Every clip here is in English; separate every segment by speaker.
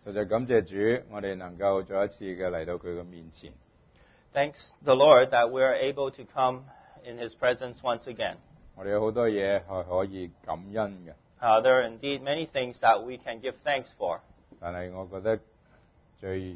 Speaker 1: 實在感謝主，我哋能夠再一次嘅嚟到佢嘅面前。
Speaker 2: Thanks the Lord that we are able to come in His presence once again.
Speaker 1: 我哋有好多嘢係可以感恩嘅，
Speaker 2: There are indeed many things that we can give thanks for.
Speaker 1: 但係我覺得最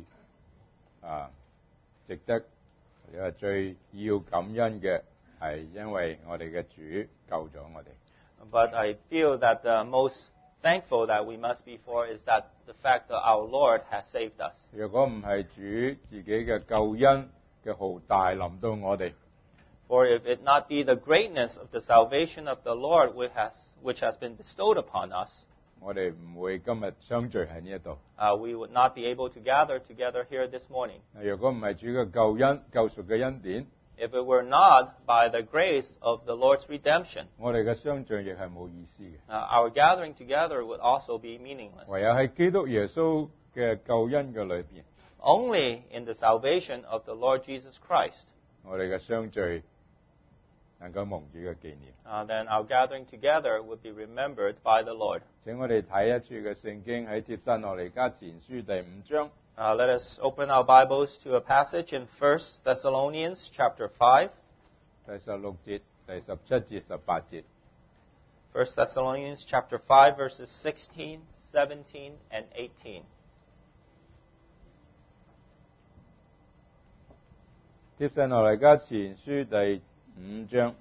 Speaker 1: 值得或者係最要感恩嘅係因為我哋嘅主救咗我哋。
Speaker 2: But I feel that the most thankful that we must be for is that the fact that our Lord has saved us.
Speaker 1: 若果唔係主自己嘅救恩嘅浩大臨到我哋，
Speaker 2: For if it not be the greatness of the salvation of the Lord which has been bestowed upon us,
Speaker 1: 我哋唔會今日相聚喺呢一度。
Speaker 2: we would not be able to gather together here this morning.
Speaker 1: 若果唔係主嘅救恩、救贖嘅恩典，
Speaker 2: If it were not by the grace of the Lord's redemption,
Speaker 1: 我哋嘅相聚亦係冇意思嘅。
Speaker 2: our gathering together would also be meaningless.
Speaker 1: 唯有喺基督耶穌嘅救恩嘅裏邊，
Speaker 2: Only in the salvation of the Lord Jesus Christ,
Speaker 1: 我哋嘅相聚能夠蒙主嘅紀念。
Speaker 2: then our gathering together would be remembered by the Lord.
Speaker 1: 請我哋睇一處嘅聖經喺帖撒羅尼迦前書第5章。
Speaker 2: Let us open our Bibles to a passage in 1 Thessalonians chapter 5.
Speaker 1: 第16節、第17節、18節。
Speaker 2: 1 Thessalonians chapter 5 verses 16, 17, and 18.
Speaker 1: 帖撒羅尼迦前書第5章。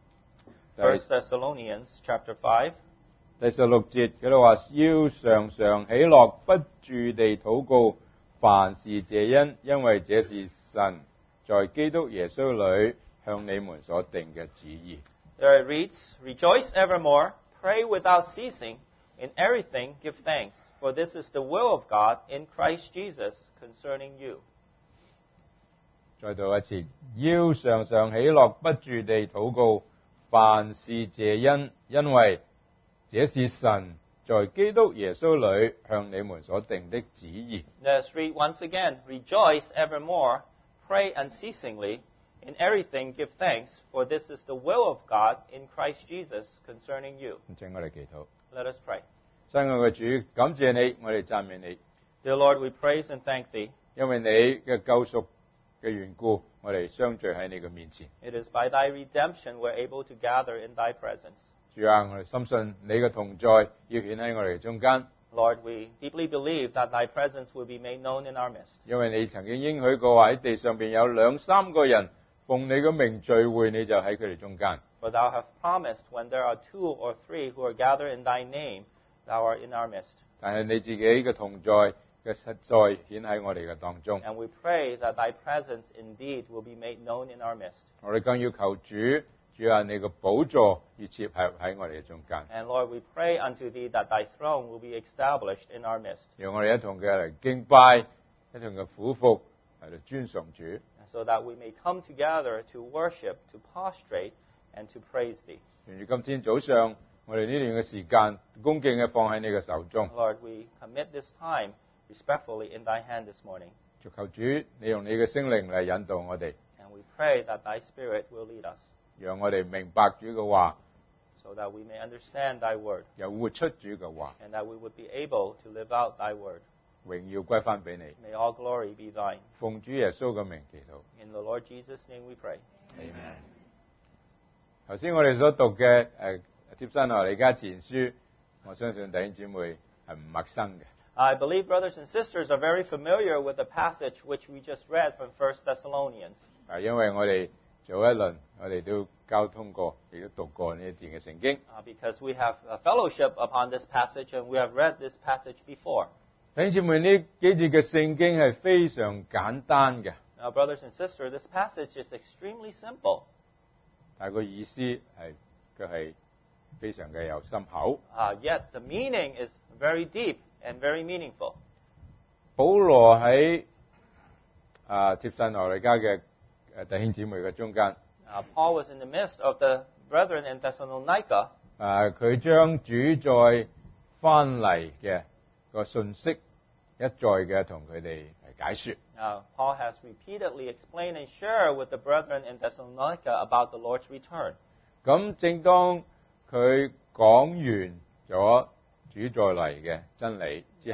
Speaker 2: 1 Thessalonians chapter 5.
Speaker 1: 第16節佢哋話要常常喜樂，不住地禱告，凡事謝恩，因為這是神在基督耶穌裏向你們所定嘅旨意。
Speaker 2: There it reads, Rejoice evermore, pray without ceasing, in everything give thanks, for this is the will of God in Christ Jesus concerning you.
Speaker 1: 再讀一次，要常常喜樂，不住地禱告，凡事謝恩，因為這是神在基督耶穌裏向你們所定的旨意。
Speaker 2: Let us read once again, Rejoice evermore, pray unceasingly, in everything give thanks, for this is the will of God in Christ Jesus concerning you.
Speaker 1: 請我哋祈禱。
Speaker 2: Let us pray.
Speaker 1: 親愛嘅主，感謝你，我哋讚美你，
Speaker 2: Dear Lord, we praise and thank Thee.
Speaker 1: 因為你嘅救贖嘅緣故，我哋相聚喺你嘅面前。
Speaker 2: It is by Thy redemption we're able to gather in Thy presence.
Speaker 1: 主啊，我哋深信你嘅同在要顯喺我哋中間，
Speaker 2: Lord, we deeply believe that Thy presence will be made known in our midst.
Speaker 1: 因為你曾經應許過話喺地上邊有2、3個人奉你嘅名聚會，你就喺佢哋中間。
Speaker 2: For Thou hast promised when there are 2 or 3 who are gathered in Thy name, Thou art in our midst.
Speaker 1: 但係你自己嘅同在嘅實在顯喺我哋嘅當中。
Speaker 2: And we pray that Thy presence indeed will be made known in our midst.
Speaker 1: 我哋更要求主啊，你嘅寶座要設喺我哋嘅中間，
Speaker 2: And Lord, we pray unto Thee that Thy throne will be established in our midst,
Speaker 1: 讓我哋一同嘅嚟敬拜，一同嘅俯伏嚟到尊崇主。
Speaker 2: so that we may come together to worship, to prostrate, and to praise Thee.
Speaker 1: 願住今天早上我哋呢段嘅時間，恭敬嘅放喺你嘅手中，
Speaker 2: Lord, we commit this time respectfully in Thy hand this morning,
Speaker 1: 求主你用你嘅聖靈嚟引導我哋，
Speaker 2: and we pray that Thy Spirit will lead us,
Speaker 1: 讓我哋明白主嘅話，
Speaker 2: so that we may understand Thy word,
Speaker 1: 又活出主嘅話，
Speaker 2: and that we would be able to live out Thy word.
Speaker 1: 榮耀歸翻俾你。
Speaker 2: May all glory be Thine.
Speaker 1: 奉主耶穌嘅名祈禱。
Speaker 2: In the Lord Jesus' name we pray.
Speaker 1: Amen. 頭先我哋所讀嘅帖撒羅尼迦前書，我相信弟兄姊妹係唔陌生嘅。
Speaker 2: I believe brothers and sisters are very familiar with the passage which we just read from 1 Thessalonians.
Speaker 1: 因為我哋早一輪我哋都交通過，亦都讀過呢一段嘅聖經。
Speaker 2: Because we have a fellowship upon this passage and we have read this passage before.
Speaker 1: 弟兄姊妹，呢幾節嘅聖經係非常簡單嘅，
Speaker 2: Now, brothers and sisters, this passage is extremely simple,
Speaker 1: 但係個意思佢係非常嘅有深厚。
Speaker 2: yet the meaning is very deep and very meaningful.
Speaker 1: 保羅喺帖撒羅尼迦嘅弟兄姊妹嘅中間，
Speaker 2: Paul was in the midst of the brethren in Thessalonica,
Speaker 1: 佢將主再翻嚟嘅個信息一再嘅同佢哋解說。
Speaker 2: Paul has repeatedly explained and shared with the brethren in Thessalonica about the Lord's return.
Speaker 1: 咁正當佢講完咗主再嚟嘅真理之後，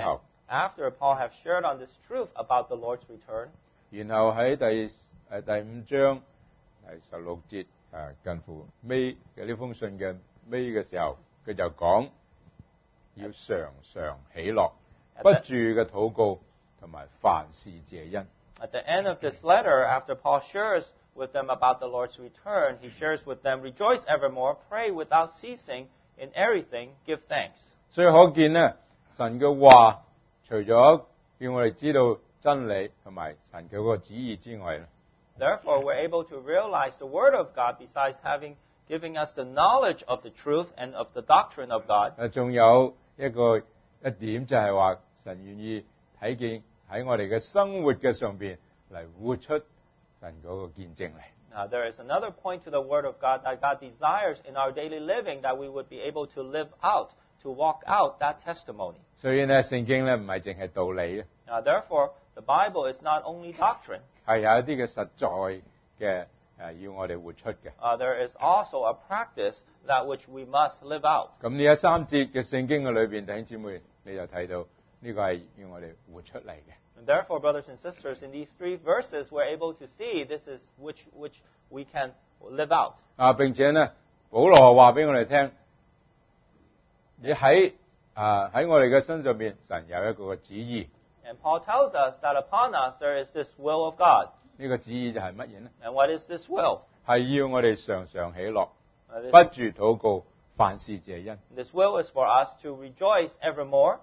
Speaker 2: after Paul have shared on this truth about the Lord's return,
Speaker 1: 然後喺第5章第16節近乎尾嘅呢封信嘅尾嘅時候，佢就講要常常喜樂，不住嘅禱告同埋凡事謝恩。
Speaker 2: at the end of this letter, after Paul shares with them about the Lord's return, he shares with them, rejoice evermore, pray without ceasing, in everything give thanks.
Speaker 1: 所以可見呢，神嘅話除咗要我哋知道真理同埋神嘅嗰個旨意之外咧，
Speaker 2: Therefore, we're able to realize the Word of God besides giving us the knowledge of the truth and of the doctrine of God.
Speaker 1: 仲有一點就係話神願意睇見喺我哋嘅生活嘅上邊嚟活出神嗰個見證嚟。
Speaker 2: Now, there is another point to the Word of God that God desires in our daily living that we would be able to live out, to walk out that testimony.
Speaker 1: 所以呢，聖經呢唔係淨係道理嘅，
Speaker 2: Now, therefore, the Bible is not only doctrine.
Speaker 1: 係有一啲嘅實在嘅要我哋活出嘅。
Speaker 2: There is also a practice that which we must live out.
Speaker 1: 咁呢一3節嘅聖經嘅裏邊，弟兄姊妹你就睇到呢個係要我哋活出嚟嘅。
Speaker 2: And therefore, brothers and sisters, in these 3 verses, we're able to see this is which we can live out.
Speaker 1: 並且呢，保羅話俾我哋聽，你喺我哋嘅身上邊，神有一個旨意。
Speaker 2: And Paul tells us that upon us there is this will of God.
Speaker 1: 呢個旨意就係乜嘢呢？
Speaker 2: And what is this will?
Speaker 1: 係要我哋常常喜樂，
Speaker 2: This,
Speaker 1: 不住禱告，凡事謝恩。
Speaker 2: this will is for us to rejoice evermore,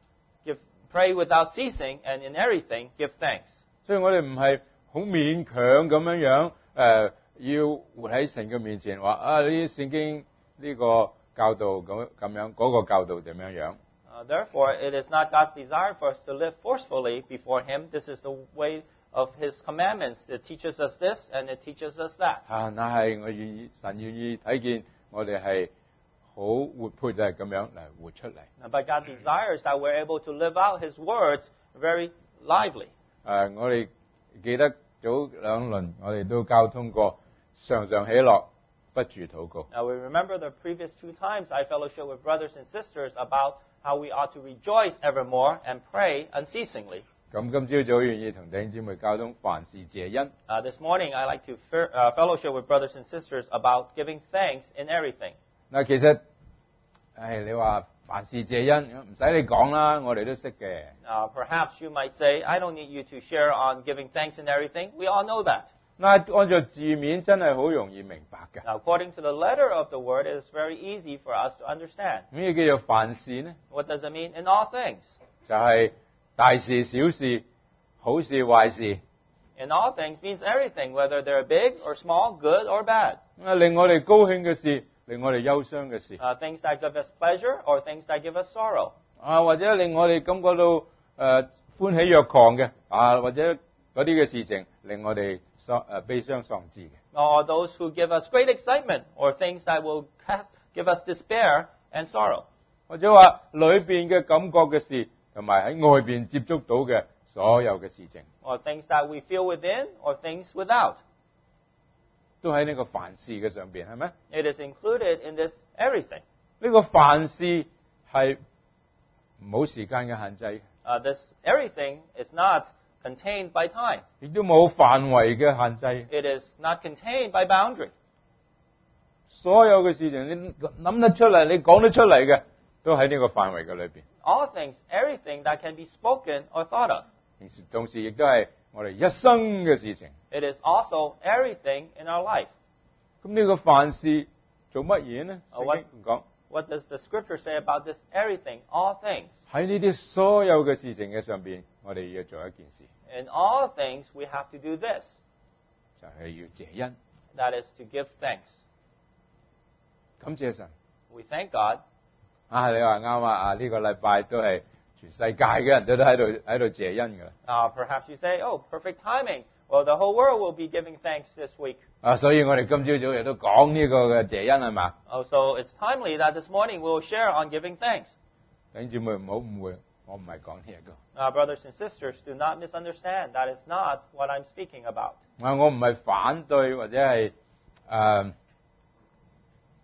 Speaker 2: pray without ceasing, and in everything give thanks.
Speaker 1: 所以我哋唔係好勉強咁樣要活喺神嘅面前話呢啲聖經呢個教導咁樣，嗰個教導點樣。
Speaker 2: Therefore, it is not God's desire for us to live forcefully before Him. This is the way of His commandments. It teaches us this and it teaches us that.
Speaker 1: 但係神願意睇見我哋係好活潑嘅咁樣嚟活出嚟。
Speaker 2: But God desires that we're able to live out His words very lively.
Speaker 1: 我哋記得早2輪我哋都交通過，常常喜樂，不住禱告。
Speaker 2: Now, we remember the previous 2 times I fellowship with brothers and sisters about how we ought to rejoice evermore and pray unceasingly.
Speaker 1: 咁今朝早願意同弟兄姊妹交通凡事謝恩。
Speaker 2: This morning, I like to fellowship with brothers and sisters about giving thanks in everything.
Speaker 1: 嗱，其實你話凡事謝恩，唔使你講啦，我哋都識嘅。
Speaker 2: Perhaps you might say, I don't need you to share on giving thanks in everything. We all know that.
Speaker 1: 嗱，按照字面真係好容易明白嘅。
Speaker 2: Now, according to the letter of the word, it is very easy for us to understand.
Speaker 1: 咩叫做凡事呢？
Speaker 2: What does it mean? In all things.
Speaker 1: 就係大事、小事、好事、壞事。
Speaker 2: In all things means everything, whether they're big or small, good or bad.
Speaker 1: 令我哋高興嘅事，令我哋憂傷嘅事。
Speaker 2: Things that give us pleasure or things that give us sorrow.
Speaker 1: 或者令我哋感覺到歡喜若狂嘅，或者嗰啲嘅事情令我哋悲傷喪志嘅。
Speaker 2: Or those who give us great excitement, or things that will give us despair and sorrow.
Speaker 1: 或者話裏邊嘅感覺嘅事，同埋喺外邊接觸到嘅所有嘅事情，
Speaker 2: Or things that we feel within, or things without.
Speaker 1: 都喺呢個凡事嘅上邊，係咪？
Speaker 2: It is included in this everything.
Speaker 1: 呢個凡事係冇時間嘅限制，
Speaker 2: This everything is not contained by time.
Speaker 1: 亦都冇範圍嘅限制。
Speaker 2: It is not contained by boundary.
Speaker 1: 所有嘅事情你諗得出嚟，你講得出嚟嘅，都喺呢個範圍嘅裏邊。
Speaker 2: All things, everything that can be spoken or thought of.
Speaker 1: 同時亦都係我哋一生嘅事情。
Speaker 2: It is also everything in our life.
Speaker 1: 咁呢個凡事做乜嘢呢？聖經唔講。
Speaker 2: What does the scripture say about this everything, all things?
Speaker 1: 喺呢啲所有嘅事情嘅上邊，我哋要做一件事，
Speaker 2: In all things, we have to do this.
Speaker 1: 就係要謝恩，
Speaker 2: That is to give thanks.
Speaker 1: 感謝神。
Speaker 2: We thank God.
Speaker 1: 你話啱啊！呢個禮拜都係全世界嘅人都喺度謝恩㗎啦。
Speaker 2: Perhaps you say, oh, perfect timing. Well, the whole world will be giving thanks this week.
Speaker 1: 所以我哋今朝早亦都講呢個嘅謝恩係嘛？
Speaker 2: So it's timely that this morning we will share on giving thanks.
Speaker 1: 弟兄姊妹唔好誤會，我唔係講呢一個。
Speaker 2: Brothers and sisters, do not misunderstand. That is not what I'm speaking about.
Speaker 1: 我唔係反對或者係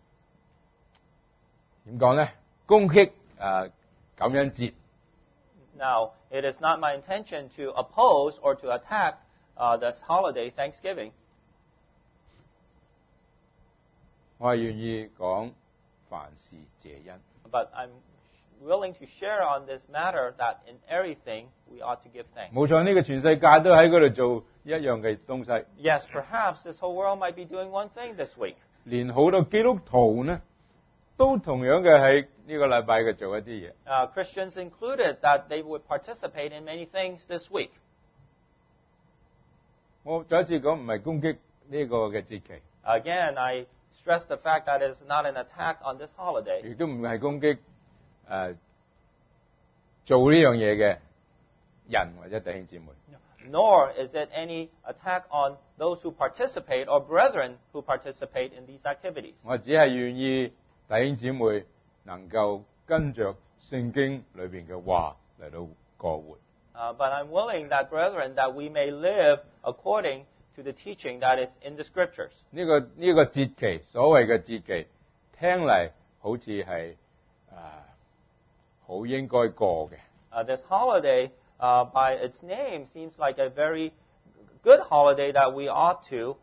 Speaker 1: 點講咧？攻擊感恩節。
Speaker 2: Now, it is not my intention to oppose or to attack this holiday, Thanksgiving.
Speaker 1: 我係願意講凡事謝恩。
Speaker 2: But I'm willing to share on this matter that in everything we ought to give thanks.
Speaker 1: 冇錯，呢個全世界都喺嗰度做一樣嘅東西，
Speaker 2: Yes, perhaps this whole world might be doing one thing this week.
Speaker 1: 連好多基督徒呢，都同樣嘅喺呢個禮拜嘅做一啲嘢。
Speaker 2: Christians included, that they would participate in many things this week.
Speaker 1: 我再一次講，唔係攻擊呢個嘅節期，
Speaker 2: Again, I stress the fact that it is not an attack on this holiday.
Speaker 1: 亦都唔係攻擊做呢樣嘢嘅人或者弟兄姊妹。
Speaker 2: Nor is it any attack on those who participate or brethren who participate in these activities.
Speaker 1: 我只係願意弟兄姊妹能夠跟着聖經裏邊嘅話嚟到過活。
Speaker 2: But I'm willing that, brethren, that we may live according to the teaching that is in the Scriptures.
Speaker 1: 呢個節期，所謂嘅節期，聽嚟好似係好應該過嘅。
Speaker 2: This holiday, by its name, seems like a very good holiday that we ought to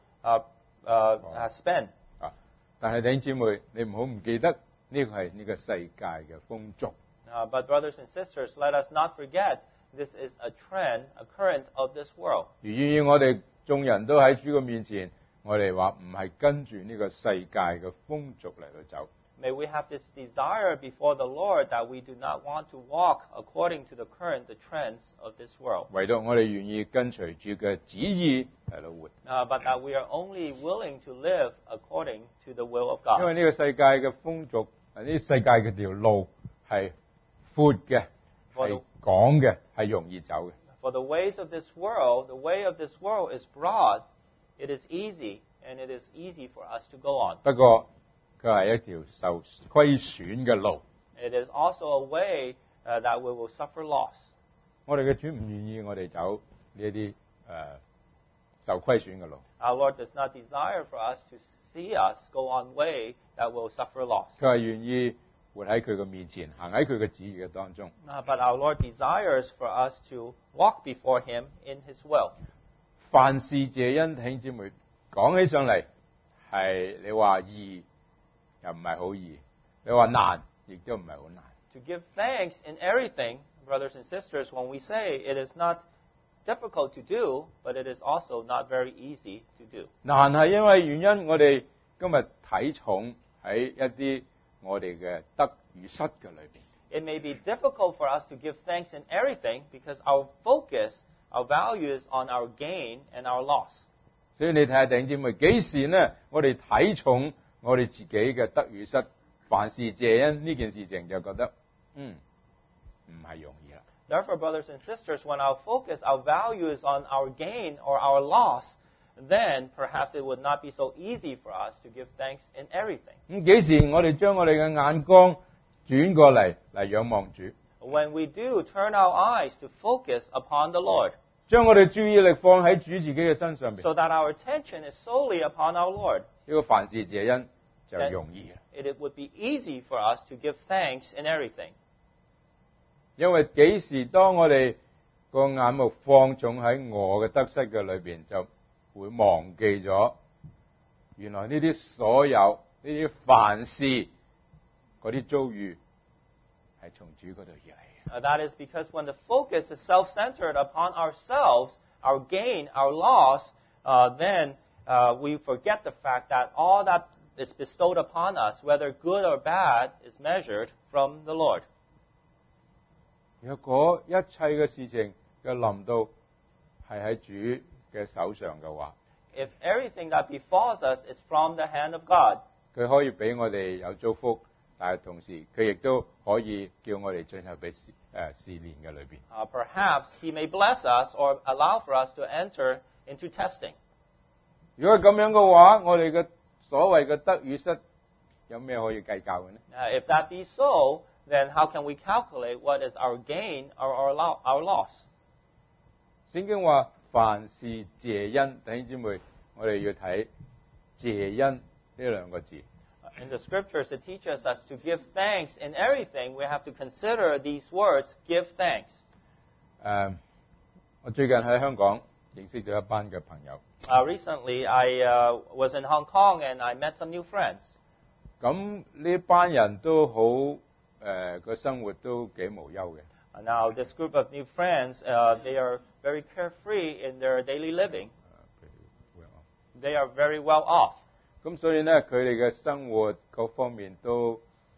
Speaker 2: spend.
Speaker 1: 但係弟兄姊妹，你唔好唔記得呢個係呢個世界嘅風俗。
Speaker 2: But brothers and sisters, let us not forget this is a trend, a current of this world.
Speaker 1: 如願意我哋眾人都喺主嘅面前，我哋話唔係跟住呢個世界嘅風俗嚟到走。
Speaker 2: May we have this desire before the Lord that we do not want to walk according to the current, the trends of this world.
Speaker 1: 唯獨我哋願意跟隨主嘅旨意嚟到活。
Speaker 2: But that we are only willing to live according to the will of
Speaker 1: 因為
Speaker 2: God.
Speaker 1: 呢個世界嘅風俗，呢世界嘅條路係闊嘅，係廣嘅，係容易走嘅。
Speaker 2: For the ways of this world, the way of this world is broad, it is easy, and it is easy for us to go on.
Speaker 1: 不過佢係一條受虧損嘅路。
Speaker 2: It is also a way that we will suffer loss.
Speaker 1: 我哋嘅主唔願意我哋走呢一啲受虧損嘅路。
Speaker 2: Our Lord does not desire for us to see us go on way that will suffer loss.
Speaker 1: 佢係願意活喺佢嘅面前，行喺佢嘅旨意嘅當中。
Speaker 2: But our Lord desires for us to walk before Him in His will.
Speaker 1: 凡事謝恩，弟兄姊妹講起上嚟係你話易又唔係好易，你話難亦都唔係好難。
Speaker 2: To give thanks in everything, brothers and sisters, when we say it is not difficult to do, but it is also not very easy to do.
Speaker 1: 難係因為原因，我哋今日睇重喺一啲我哋嘅得與失嘅裏邊。
Speaker 2: It may be difficult for us to give thanks in everything because our focus, our value is on our gain and our loss.
Speaker 1: 所以你睇下弟兄姊妹，幾時呢？我哋睇重我哋自己嘅得與失，凡事謝恩呢件事情就覺得唔係容易啦。
Speaker 2: Therefore, brothers and sisters, when our focus, our value is on our gain or our loss, then perhaps it would not be so easy for us to give thanks in everything.
Speaker 1: 咁幾時我哋將我哋嘅眼光轉過嚟仰望主，
Speaker 2: When we do turn our eyes to focus upon the Lord,
Speaker 1: 將我哋注意力放喺主自己嘅身上邊，
Speaker 2: so that our attention is solely upon our Lord,
Speaker 1: 呢個凡事謝恩就容易啦。
Speaker 2: it would be easy for us to give thanks in everything.
Speaker 1: 因為幾時當我哋個眼目放重喺我嘅得失嘅裏邊，就會忘記咗原來呢啲所有呢啲凡事嗰啲遭遇係從主嗰度而嚟嘅。
Speaker 2: That is because when the focus is self-centered upon ourselves, our gain, our loss, then we forget the fact that all that is bestowed upon us, whether good or bad, is measured from the Lord.
Speaker 1: 若果一切嘅事情嘅臨到係喺主嘅手上嘅話，
Speaker 2: If everything that befalls us is from the hand of God,
Speaker 1: 佢可以俾我哋有祝福，但係同時佢亦都可以叫我哋進入俾試煉嘅裏邊。
Speaker 2: perhaps He may bless us or allow for us to enter into testing.
Speaker 1: 如果係咁樣嘅話，我哋嘅所謂嘅得與失有咩可以計較嘅呢？
Speaker 2: If that be so, then how can we calculate what is our gain or our loss?
Speaker 1: 聖經話凡事謝恩，弟兄姊妹，我哋要睇謝恩呢兩個字。
Speaker 2: In the Scriptures, it teaches us to give thanks in everything. We have to consider these words, give thanks.
Speaker 1: 我最近喺香港認識咗一班嘅朋友，
Speaker 2: Recently, I was in Hong Kong and I met some new friends.
Speaker 1: 咁呢班人都好個生活都幾無憂嘅。
Speaker 2: Now, this group of new friends, they are very carefree in their daily living. They are very well off.
Speaker 1: 咁所以咧，佢哋嘅生活各方面都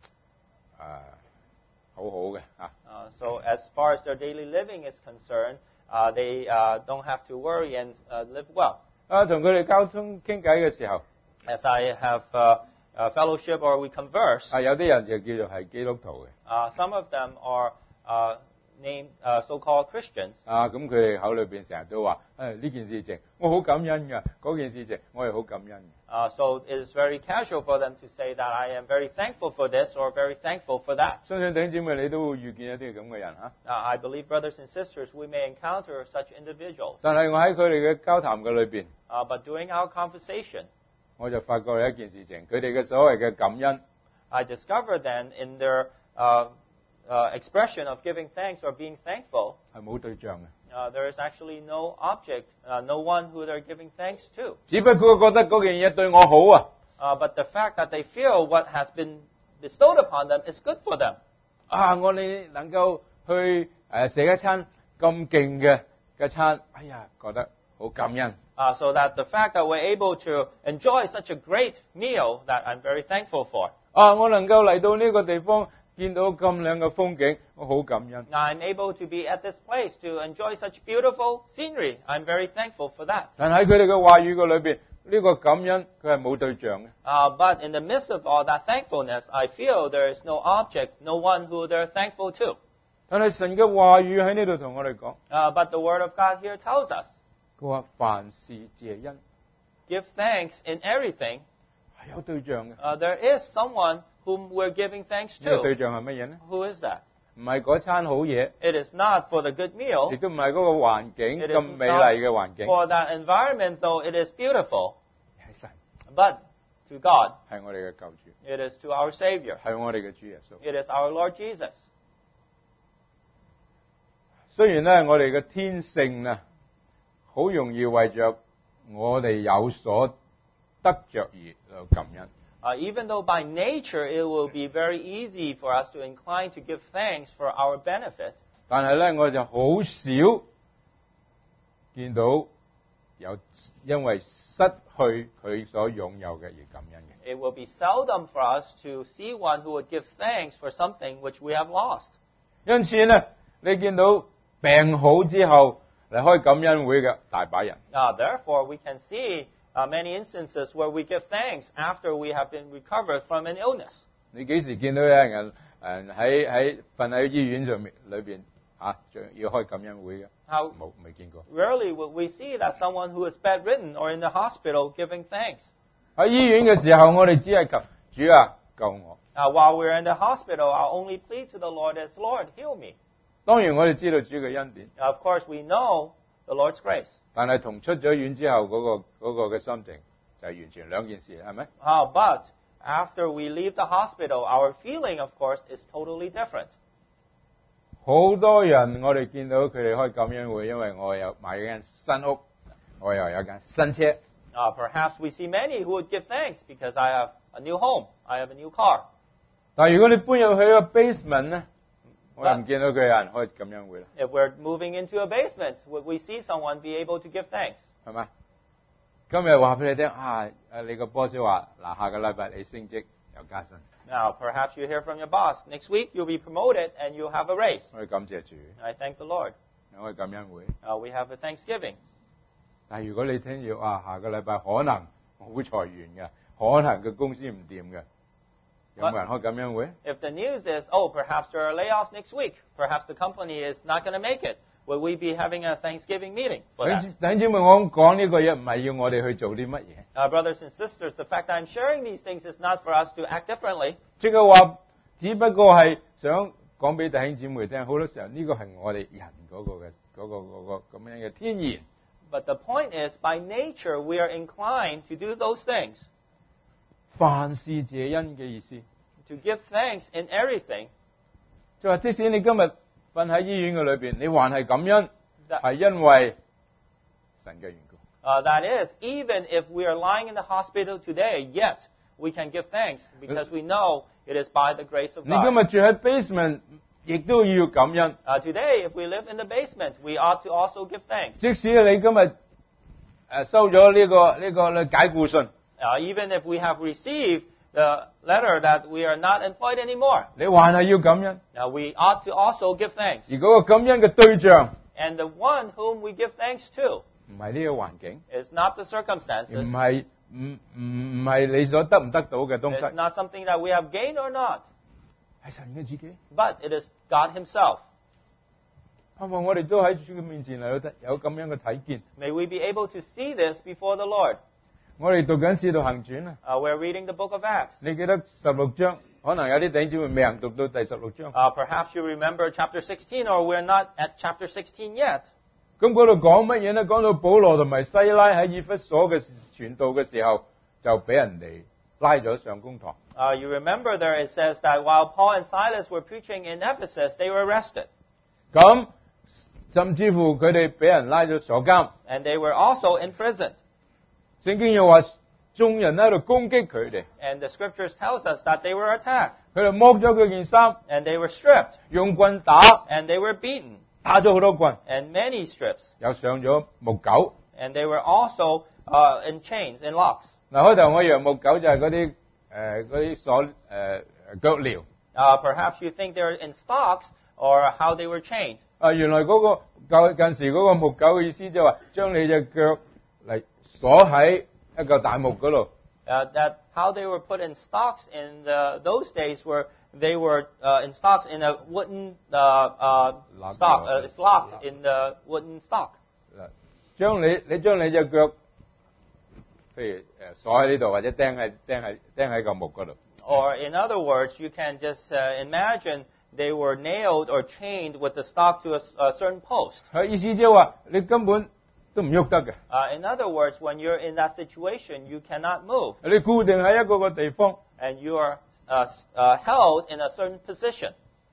Speaker 1: 好好嘅嚇。
Speaker 2: So, as far as their daily living is concerned, they don't have to worry and live well.
Speaker 1: 同佢哋交通傾偈嘅時候，
Speaker 2: As I have fellowship or we converse,
Speaker 1: 有啲人就叫做係基督徒嘅。
Speaker 2: some of them are named so-called Christians.
Speaker 1: 咁佢哋口裏邊成日都話：呢件事情我好感恩㗎，嗰件事情我係好感恩嘅。
Speaker 2: So it is very casual for them to say that I am very thankful for this or very thankful for that.
Speaker 1: 相信弟兄姊妹你都會遇見一啲咁嘅人嚇。
Speaker 2: I believe, brothers and sisters, we may encounter such individuals.
Speaker 1: 但係我喺佢哋嘅交談嘅裏邊，
Speaker 2: But during our conversation,
Speaker 1: 我就發覺有一件事情，佢哋嘅所謂嘅感恩，
Speaker 2: I discovered then in their expression of giving thanks or being thankful,
Speaker 1: 係冇對象嘅。
Speaker 2: there is actually no object, no one who they're giving thanks to.
Speaker 1: 只不過覺得嗰件嘢對我好啊。
Speaker 2: But the fact that they feel what has been bestowed upon them is good for them.
Speaker 1: 我哋能夠去食一餐咁勁嘅餐，哎呀，覺得好感恩。
Speaker 2: So that the fact that we're able to enjoy such a great meal that I'm very thankful for.
Speaker 1: 我能夠嚟到呢個地方見到咁靚嘅風景，我好感恩。
Speaker 2: Now I'm able to be at this place to enjoy such beautiful scenery. I'm very thankful for that.
Speaker 1: 但喺佢哋嘅話語嘅裏邊，呢個感恩佢係冇對象嘅。
Speaker 2: But in the midst of all that thankfulness, I feel there is no object, no one who they're thankful to.
Speaker 1: 但係神嘅話語喺呢度同我哋講，
Speaker 2: But the Word of God here tells us,
Speaker 1: 佢話凡事謝恩，
Speaker 2: give thanks in everything.
Speaker 1: 係有對象嘅。
Speaker 2: There is someone whom we're giving thanks
Speaker 1: 呢個對
Speaker 2: to.
Speaker 1: 象係乜嘢呢？
Speaker 2: Who is that?
Speaker 1: 唔係嗰餐好嘢，
Speaker 2: It is not for the good meal.
Speaker 1: 亦都唔係嗰個環境
Speaker 2: It is
Speaker 1: 咁美麗嘅環境，
Speaker 2: for that environment, though it is beautiful.
Speaker 1: 係神，
Speaker 2: But to God,
Speaker 1: 係我哋嘅救主，
Speaker 2: it is to our Savior.
Speaker 1: 係我哋嘅主耶穌。
Speaker 2: It is our Lord Jesus.
Speaker 1: 雖然咧，我哋嘅天性啊，好容易為着我哋有所得着而感恩。
Speaker 2: Even though by nature it will be very easy for us to incline to give thanks for our benefit,
Speaker 1: 但係咧，我就好少見到有因為失去佢所擁有嘅而感恩嘅。
Speaker 2: it will be seldom for us to see one who would give thanks for something which we have lost.
Speaker 1: 因此咧，你見到病好之後嚟開感恩會嘅大把人。
Speaker 2: Therefore, we can see many instances where we give thanks after we have been recovered from an illness.
Speaker 1: 你幾時見到有人喺瞓喺醫院上面裏邊仲要開感恩會嘅？
Speaker 2: How
Speaker 1: 未見過。
Speaker 2: rarely will we see that someone who is bedridden or in the hospital giving thanks.
Speaker 1: 喺醫院嘅時候，我哋只係求主啊救我。
Speaker 2: While we're in the hospital, our only plea to the Lord is, Lord, heal me.
Speaker 1: 當然我哋知道主嘅恩典，
Speaker 2: Of course, we know the Lord's grace.
Speaker 1: 但係同出咗院之後嗰個嘅心情就係完全兩件事，係咪？
Speaker 2: But after we leave the hospital, our feeling, of course, is totally different.
Speaker 1: 好多人我哋見到佢哋開感恩會，因為我有買咗間新屋，我又有間新車。
Speaker 2: Perhaps we see many who would give thanks because I have a new home, I have a new car.
Speaker 1: 但係如果你搬入去個 basement 咧，我又唔見到佢有人開感恩會啦，
Speaker 2: If we're moving into a basement, would we see someone be able to give thanks?
Speaker 1: 係咪？今日話俾你聽你個 boss 話下個禮拜你升職有加薪，
Speaker 2: Now, perhaps you hear from your boss. Next week, you'll be promoted and you'll have a raise.
Speaker 1: 我哋感謝主，
Speaker 2: I thank the Lord.
Speaker 1: 有開感恩會。
Speaker 2: We have a Thanksgiving.
Speaker 1: 但係如果你聽要下個禮拜可能會裁員嘅，可能個公司唔掂嘅，有冇人開感恩會？
Speaker 2: If the news is, perhaps there are layoffs next week, perhaps the company is not going to make it, will we be having a Thanksgiving meeting for that?
Speaker 1: 弟兄姊妹，我講呢個嘢唔係要我哋去做啲乜嘢，
Speaker 2: Brothers and sisters, the fact that I'm sharing these things is not for us to act differently.
Speaker 1: 即係話只不過係想講俾弟兄姊妹聽，好多時候呢個係我哋人嗰個咁樣嘅天然。
Speaker 2: But the point is, by nature, we are inclined to do those things,
Speaker 1: 凡事謝恩嘅意思，
Speaker 2: to give thanks in everything.
Speaker 1: 就話即使你今日瞓喺醫院嘅裏邊，你還係感恩，
Speaker 2: That-
Speaker 1: 係因為神嘅緣故。
Speaker 2: That is, even if we are lying in the hospital today, yet we can give thanks because we know it is by the grace of
Speaker 1: 你今
Speaker 2: God.
Speaker 1: 日住喺 basement，亦都要感恩。
Speaker 2: Today, if we live in the basement, we ought to also give thanks.
Speaker 1: 即使你今日收咗呢個解僱信，
Speaker 2: Even if we have received the letter that we are not employed anymore,
Speaker 1: 你還係要感恩。
Speaker 2: we ought to also give thanks.
Speaker 1: 而嗰個感恩嘅對象
Speaker 2: And the one whom we give thanks to
Speaker 1: 唔係呢個環境，
Speaker 2: is not the
Speaker 1: 唔
Speaker 2: circumstances.
Speaker 1: 係你所得唔得到嘅東
Speaker 2: It's
Speaker 1: 西，
Speaker 2: not something that we have gained or not,
Speaker 1: 係神嘅自己。
Speaker 2: but it is God Himself.
Speaker 1: 盼望我哋都喺主嘅面前嚟到有咁樣嘅睇見。
Speaker 2: May we be able to see this before the Lord.
Speaker 1: 我哋讀緊《使徒行傳》啊，
Speaker 2: We're reading the book of Acts.
Speaker 1: 你記得16章，可能有啲弟兄姊妹未人讀到第16章。
Speaker 2: Perhaps you remember chapter 16, or we're not at chapter 16 yet.
Speaker 1: 咁嗰度講乜嘢呢？講到保羅同埋西拉喺以弗所嘅傳道嘅時候，就俾人哋拉咗上公堂。
Speaker 2: You remember there it says that while Paul and Silas were preaching in Ephesus, they were arrested.
Speaker 1: 咁甚至乎佢哋俾人拉咗坐監。
Speaker 2: And they were also in prison.
Speaker 1: 聖經又話眾人喺度攻擊佢哋，
Speaker 2: And the scriptures tells us that they were attacked.
Speaker 1: 佢哋剝咗佢件衫，
Speaker 2: And they were stripped.
Speaker 1: 用棍打，
Speaker 2: And they were beaten.
Speaker 1: 打咗好多棍，
Speaker 2: And many strips.
Speaker 1: 又上咗木狗。
Speaker 2: And they were also in chains, in locks.
Speaker 1: 嗱，開頭我以為木狗就係嗰啲腳鐐。
Speaker 2: Perhaps you think they're in stocks or how they were chained.
Speaker 1: 原來嗰個近時嗰個木狗嘅意思即係話將你隻腳嚟鎖喺一個大木嗰度。
Speaker 2: That how they were put in stocks in those days were they were in stocks in a wooden stock. It's locked in the wooden stock.
Speaker 1: 將你將你隻腳，譬如鎖喺呢度，或者釘喺個木嗰度。
Speaker 2: Or in other words, you can just imagine they were nailed or chained with the stock to a certain post.
Speaker 1: 佢意思即係話你根本都唔喐得嘅，
Speaker 2: In other words, when you're in that situation, you cannot move,
Speaker 1: 你固定喺一個地方。
Speaker 2: and you are held in a certain position.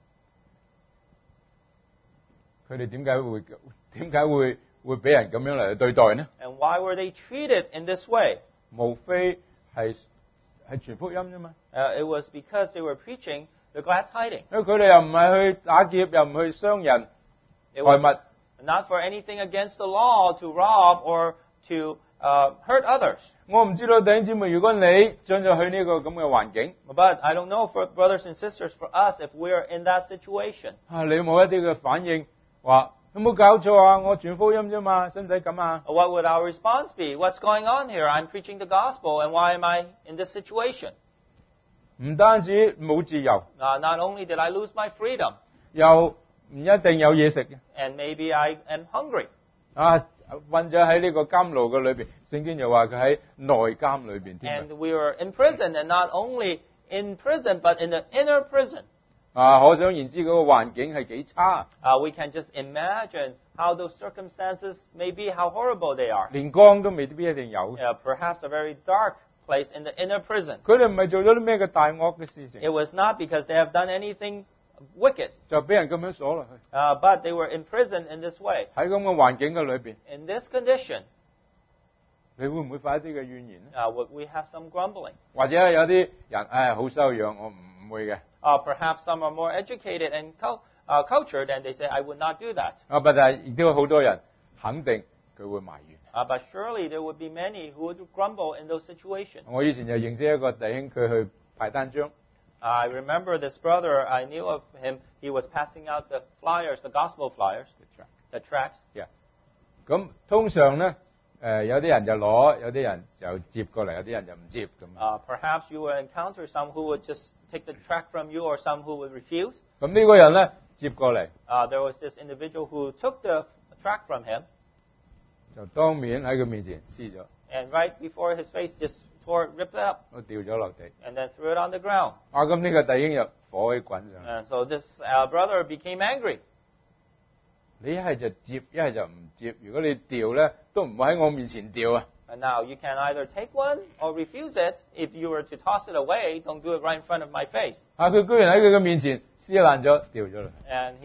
Speaker 1: 佢哋點解會俾人咁樣嚟對待呢？
Speaker 2: And why were they treated in this way?
Speaker 1: 無非係傳福音啫嘛。
Speaker 2: It was because they were preaching the glad tidings.
Speaker 1: 因為佢哋又唔係去打劫，又唔去傷人
Speaker 2: It
Speaker 1: 害
Speaker 2: was
Speaker 1: 物。
Speaker 2: not for anything against the law to rob or to hurt others.
Speaker 1: 我唔知道弟兄姊妹，如果你進咗去呢個咁嘅環境，
Speaker 2: But I don't know for brothers and sisters, for us, if we are in that situation.
Speaker 1: 你冇一啲嘅反應，話有冇搞錯啊？我傳福音啫嘛，使唔使咁啊？
Speaker 2: What would our response be? What's going on here? I'm preaching the gospel, and why am I in this situation?
Speaker 1: 唔單止冇自由，
Speaker 2: Not only did I lose my freedom,
Speaker 1: 又唔一定有嘢食嘅。
Speaker 2: and maybe I am hungry.
Speaker 1: 困咗喺呢個監牢嘅裏邊，聖經又話佢喺內監裏邊添。
Speaker 2: And we were in prison, and not only in prison, but in the inner prison.
Speaker 1: 可想而知嗰個環境係幾差，
Speaker 2: We can just imagine how those circumstances may be, how horrible they are.
Speaker 1: 連光都未必一定有。
Speaker 2: Perhaps a very dark place in the inner prison.
Speaker 1: 佢哋唔係做咗啲咩嘅大惡嘅事情，
Speaker 2: It was not because they have done anything wicked,
Speaker 1: 就俾人咁樣鎖落去。
Speaker 2: but they were in prison in this way.
Speaker 1: 喺咁嘅環境嘅裏邊，
Speaker 2: In this condition,
Speaker 1: 你會唔會發一啲嘅怨言呢？
Speaker 2: would we have some grumbling?
Speaker 1: 或者有啲人好修養，我唔會嘅。
Speaker 2: Perhaps some are more educated and cultured, and they say, I would not do that.
Speaker 1: 但係亦都有好多人肯定佢會埋怨。
Speaker 2: But surely there would be many who would grumble in those situations.
Speaker 1: 我以前就認識一個弟兄，佢去派單張，
Speaker 2: I remember this brother, I knew of him, he was passing out the flyers, the gospel flyers, the tracts.
Speaker 1: 咁通常咧，有啲人就攞，有啲人就接過嚟，有啲人就唔接咁。
Speaker 2: Perhaps you will encounter some who would just take the tract from you, or some who would refuse.
Speaker 1: 咁呢個人咧接過嚟，
Speaker 2: There was this individual who took the tract from him,
Speaker 1: 就當面喺佢面前撕咗，
Speaker 2: and right before his face just ripped it up,
Speaker 1: 我掉咗落地。
Speaker 2: and then threw it on the ground.
Speaker 1: 咁呢個弟兄就火起滾上嚟。
Speaker 2: And so this brother became angry.
Speaker 1: 你一係就接，一係就唔接。如果你掉咧，都唔會喺我面前掉啊！
Speaker 2: And now you can either take one or refuse it. If you were to toss it away, don't do it right in front of my face.
Speaker 1: 佢居然喺佢嘅面前撕爛咗，掉咗啦。
Speaker 2: And he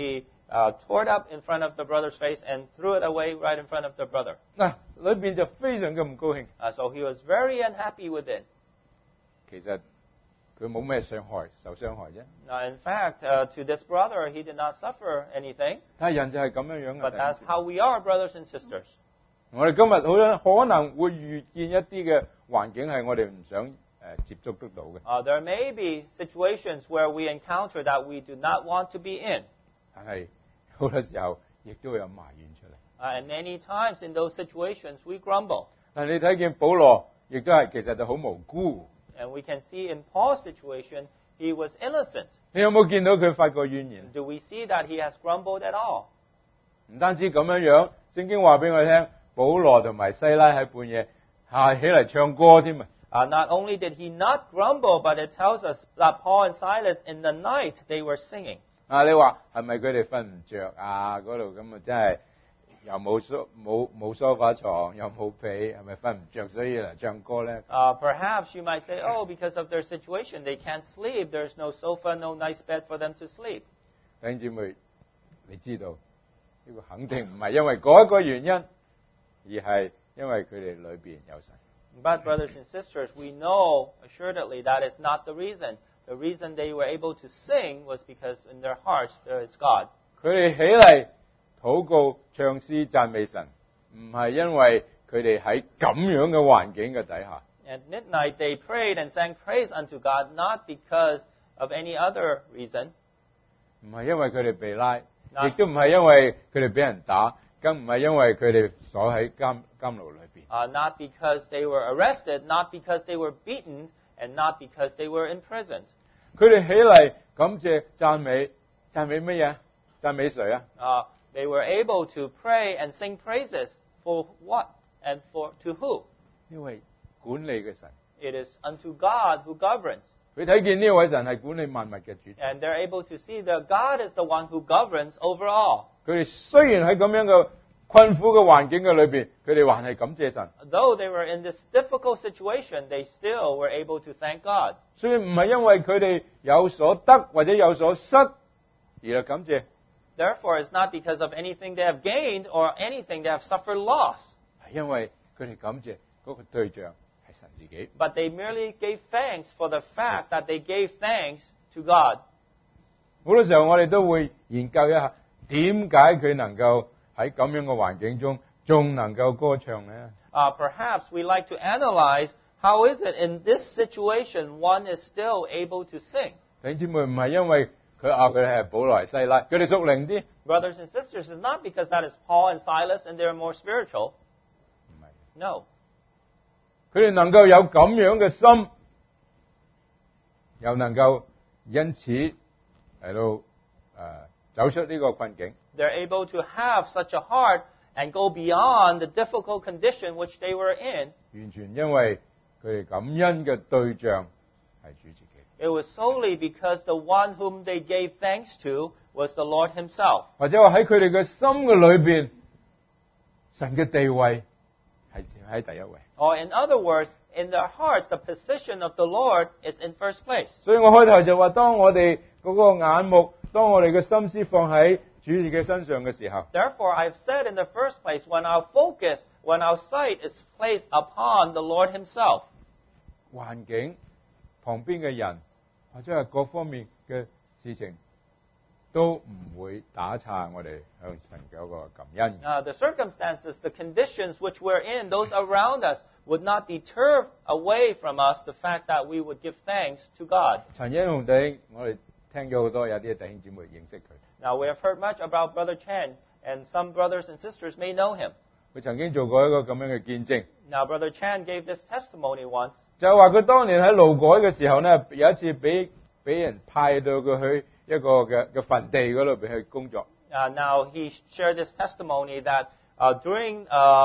Speaker 2: tore it up in front of the brother's face and threw it away right in front of the brother.
Speaker 1: 嗱，裏邊就非常嘅唔高興。
Speaker 2: So he was very unhappy with it.
Speaker 1: 其實佢冇咩受傷害啫。
Speaker 2: In fact, to this brother, he did not suffer anything.
Speaker 1: 但係人就係咁樣樣嘅。
Speaker 2: But that's how we are, brothers and sisters.
Speaker 1: 我哋今日可能會遇見一啲嘅環境係我哋唔想接觸得到嘅。
Speaker 2: There may be situations where we encounter that we do not want to be in.
Speaker 1: 但係好多時候亦都有埋怨出嚟。
Speaker 2: And many times in those situations, we grumble.
Speaker 1: 但係你睇見保羅亦都係其實就好無辜。
Speaker 2: And we can see in Paul's situation, he was innocent.
Speaker 1: 你有冇見到佢發過怨言？
Speaker 2: Do we see that he has grumbled at all?
Speaker 1: 唔單止咁樣樣，聖經話俾我聽，保羅同埋西拉喺半夜起嚟唱歌添啊！
Speaker 2: Not only did he not grumble, but it tells us that Paul and Silas in the night they were singing.
Speaker 1: 你話係咪佢哋瞓唔着啊？嗰度咁啊，真係又冇梳化床，又冇被，係咪瞓唔着，所以嚟唱歌咧？
Speaker 2: Perhaps you might say, oh, because of their situation, they can't sleep. There's no sofa, no nice bed for them to sleep.
Speaker 1: 弟兄姊妹，你知道呢個肯定唔係因為嗰一個原因，而係因為佢哋裏邊有神。
Speaker 2: But brothers and sisters, we know assuredly that is not the reason. The reason they were able to sing was because in their hearts there is God.
Speaker 1: 佢哋起嚟禱告、唱詩、讚美神，唔係因為佢哋喺咁樣嘅環境嘅底下。
Speaker 2: At midnight they prayed and sang praise unto God, not because of any other reason.
Speaker 1: 唔係因為佢哋被拉，亦都唔係因為佢哋俾人打，更唔係因為佢哋鎖喺監牢裏邊。
Speaker 2: Not because they were arrested, not because they were beaten, and not because they were imprisoned.
Speaker 1: 佢哋起嚟感謝讚美乜嘢？讚美誰啊？
Speaker 2: They were able to pray and sing praises for what and to who?
Speaker 1: 因為管理嘅神，
Speaker 2: It is unto God who governs.
Speaker 1: 佢睇見呢位神係管理萬物嘅主。
Speaker 2: And they're able to see that God is the one who governs over all.
Speaker 1: 佢哋雖然喺咁樣嘅困苦嘅環境嘅裏邊，佢哋還係感謝神。
Speaker 2: Though they were in this difficult situation, they still were able to thank God.
Speaker 1: 所以唔係因為佢哋有所得或者有所失而係感謝。
Speaker 2: Therefore, it's not because of anything they have gained or anything they have suffered loss.
Speaker 1: 係因為佢哋感謝嗰個對象係神自己。
Speaker 2: But they merely gave thanks for the fact that they gave thanks to God.
Speaker 1: 好多時候我哋都會研究一下，點解佢能夠喺咁樣嘅環境中仲能夠歌唱呢？
Speaker 2: Perhaps we like to analyze how is it in this situation one is still able to sing.
Speaker 1: 弟兄姊妹，唔係因為佢哋係保羅西拉，佢哋屬靈啲。
Speaker 2: Brothers and sisters, it's not because that is Paul and Silas and they're more spiritual.
Speaker 1: 唔係，
Speaker 2: No.
Speaker 1: 佢哋能夠有咁樣嘅心，又能夠因此嚟到走出呢個困境。
Speaker 2: They're able to have such a heart and go beyond the difficult condition which they were in.
Speaker 1: 完全因為佢哋感恩嘅對象係主自己。
Speaker 2: It was solely because the one whom they gave thanks to was the Lord Himself.
Speaker 1: 或者話喺佢哋嘅心嘅裏邊，神嘅地位係喺第一位。
Speaker 2: Or in other words, in their hearts, the position of the Lord is in first place.
Speaker 1: 所以我開頭就話，當我哋嗰個眼目，當我哋嘅心思放喺主自己身上嘅時候，
Speaker 2: Therefore, I've said in the first place, when our focus, when our sight is placed upon the Lord Himself,
Speaker 1: 環境旁邊嘅人或者係各方面嘅事情，都唔會打岔我哋向神嘅嗰個感恩。
Speaker 2: the circumstances, the conditions which we're in, those around us, would not deter away from us the fact that we would give thanks to God.
Speaker 1: 陳英雄弟兄，我哋聽咗好多，有啲弟兄姊妹認識佢。
Speaker 2: Now, we have heard much about Brother Chen, and some brothers and sisters may know him.
Speaker 1: 佢曾經做過一個咁樣嘅見證，
Speaker 2: Now, Brother Chan gave this testimony once.
Speaker 1: 就係話佢當年喺勞改嘅時候呢，有一次俾人派到佢去一個嘅墳地嗰度俾佢工作。
Speaker 2: Now, he shared this testimony that during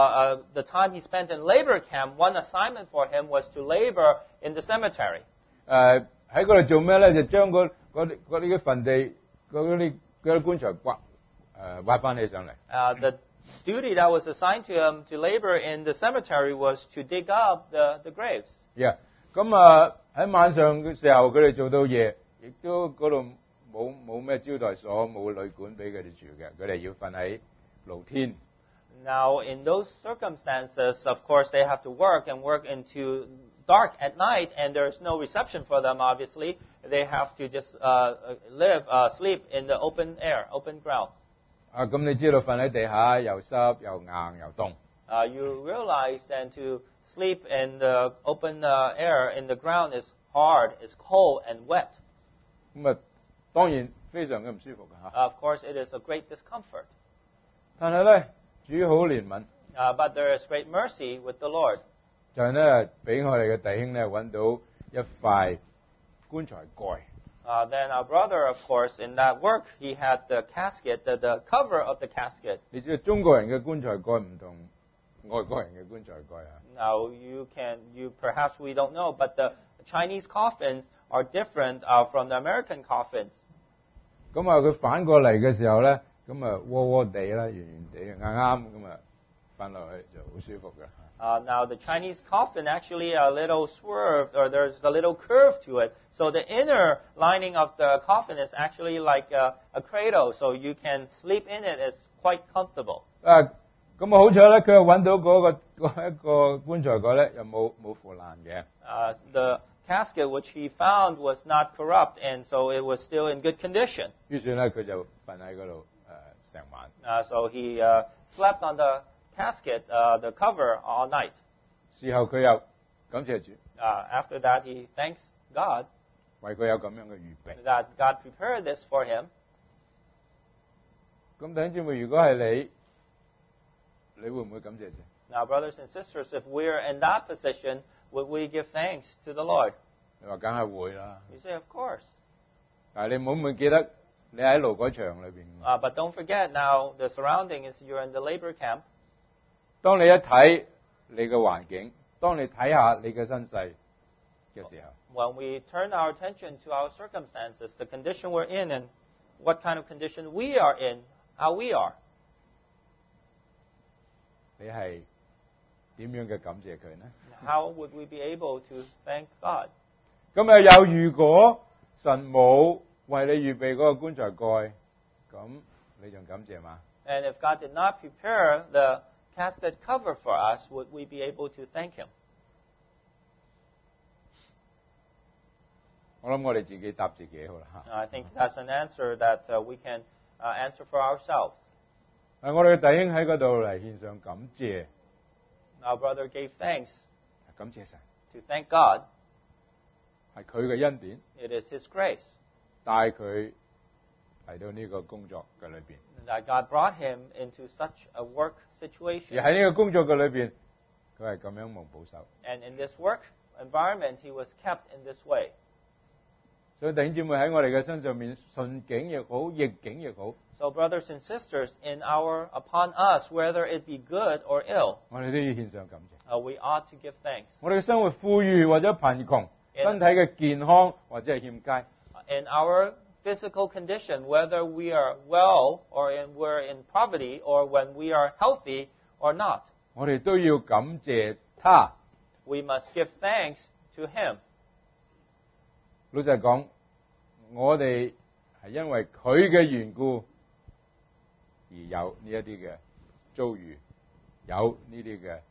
Speaker 2: the time he spent in labor camp, one assignment for him was to labor in the cemetery.
Speaker 1: 喺嗰度做咩咧？就將嗰啲嘅墳地嗰啲棺材挖翻起上嚟。
Speaker 2: The duty that was assigned to him to labor in the cemetery was to dig up the graves.
Speaker 1: 咁喺晚上嘅時候，佢哋做到夜，亦都嗰度冇咩招待所，冇旅館俾佢哋住嘅，佢哋要瞓喺露天。
Speaker 2: Now, in those circumstances, of course, they have to work and work into dark at night, and there's no reception for them, obviously. They have to just sleep in the open air, open ground.
Speaker 1: 咁你知道瞓喺地下又濕又硬又凍。
Speaker 2: You realize then to sleep in the open air in the ground is hard, is cold and wet.
Speaker 1: 咁當然非常嘅唔舒服㗎嚇。
Speaker 2: Of course, it is a great discomfort.
Speaker 1: 但係咧，主好憐憫，
Speaker 2: But there is great mercy with the Lord.
Speaker 1: 就係咧俾我哋嘅弟兄咧揾到一塊棺材蓋。
Speaker 2: Then our brother, of course, in that work, he had the casket, the cover of the casket.
Speaker 1: 你知道中國人嘅棺材蓋唔同外國人嘅棺材蓋啊？
Speaker 2: Now, perhaps we don't know, but the Chinese coffins are different from the American coffins.
Speaker 1: 咁佢反過嚟嘅時候咧，咁窩窩地啦，圓圓地，啱啱咁瞓落去就好舒服嘅。
Speaker 2: Now, the Chinese coffin actually a little swerved, or there's a little curve to it. So the inner lining of the coffin is actually like a cradle, so you can sleep in it. It's quite comfortable.
Speaker 1: 咁好彩咧，佢又揾到一個棺材蓋咧，又冇腐爛嘅。
Speaker 2: The casket which he found was not corrupt, and so it was still in good condition.
Speaker 1: 於是咧，佢就瞓喺嗰度成晚。
Speaker 2: So he slept on the casket, the cover, all night.
Speaker 1: 事後佢又感謝主，
Speaker 2: After that, he thanks God
Speaker 1: 為佢有咁樣嘅預備。
Speaker 2: that God prepared this for him.
Speaker 1: 咁弟兄姊妹，如果係你會唔會感謝主？
Speaker 2: Now, brothers and sisters, if we're in that position, would we give thanks to the Lord?
Speaker 1: 你話梗係會啦，
Speaker 2: You say, of course.
Speaker 1: 但係你唔好記得你喺勞改場裏邊。
Speaker 2: But don't forget now, the surrounding is you're in the labor camp.
Speaker 1: 當你一睇你嘅環境，當你睇下你嘅身世嘅時候，
Speaker 2: When we turn our attention to our circumstances, the condition we're in and what kind of condition we are in, how we are,
Speaker 1: 你係點樣嘅感謝佢呢？
Speaker 2: how would we be able to thank God?
Speaker 1: 咁又如果神冇為你預備嗰個棺材蓋，咁你仲感謝嗎？
Speaker 2: And if God did not prepare the casket cover for us, would we be able to thank Him?
Speaker 1: 我諗我哋自己答自己好啦嚇。
Speaker 2: I think that's an answer that we can answer for ourselves.
Speaker 1: 我哋嘅弟兄喺嗰度嚟獻上感謝，
Speaker 2: Our brother gave thanks
Speaker 1: 感謝神，
Speaker 2: to thank God.
Speaker 1: 係佢嘅恩典
Speaker 2: It is His grace
Speaker 1: 帶佢嚟到呢個工作嘅裏邊，
Speaker 2: that God brought him into such a work
Speaker 1: 而
Speaker 2: situation.
Speaker 1: 喺呢個工作嘅裏邊，佢係咁樣蒙保守。
Speaker 2: And in this work environment, he was kept in this way.
Speaker 1: 所以弟兄姊妹喺我哋嘅身上面，順境亦好，逆境亦好，
Speaker 2: So, brothers and sisters, upon us, whether it be good or ill,
Speaker 1: 我哋都要獻上感謝。
Speaker 2: we ought to give thanks.
Speaker 1: 我哋嘅生活富裕或者貧窮，身體嘅健康或者係欠佳，
Speaker 2: In our physical condition, whether we are well or we're in poverty, or when we are healthy or not,
Speaker 1: 我哋都要感謝他。
Speaker 2: we must give thanks to Him.
Speaker 1: 老實講，我哋係因為佢嘅緣故而有呢一啲嘅遭遇，有呢啲嘅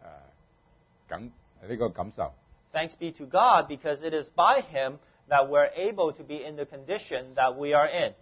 Speaker 1: 呢個感受。
Speaker 2: Thanks be to God, because it is by Him that we're able to be in the condition that we are in.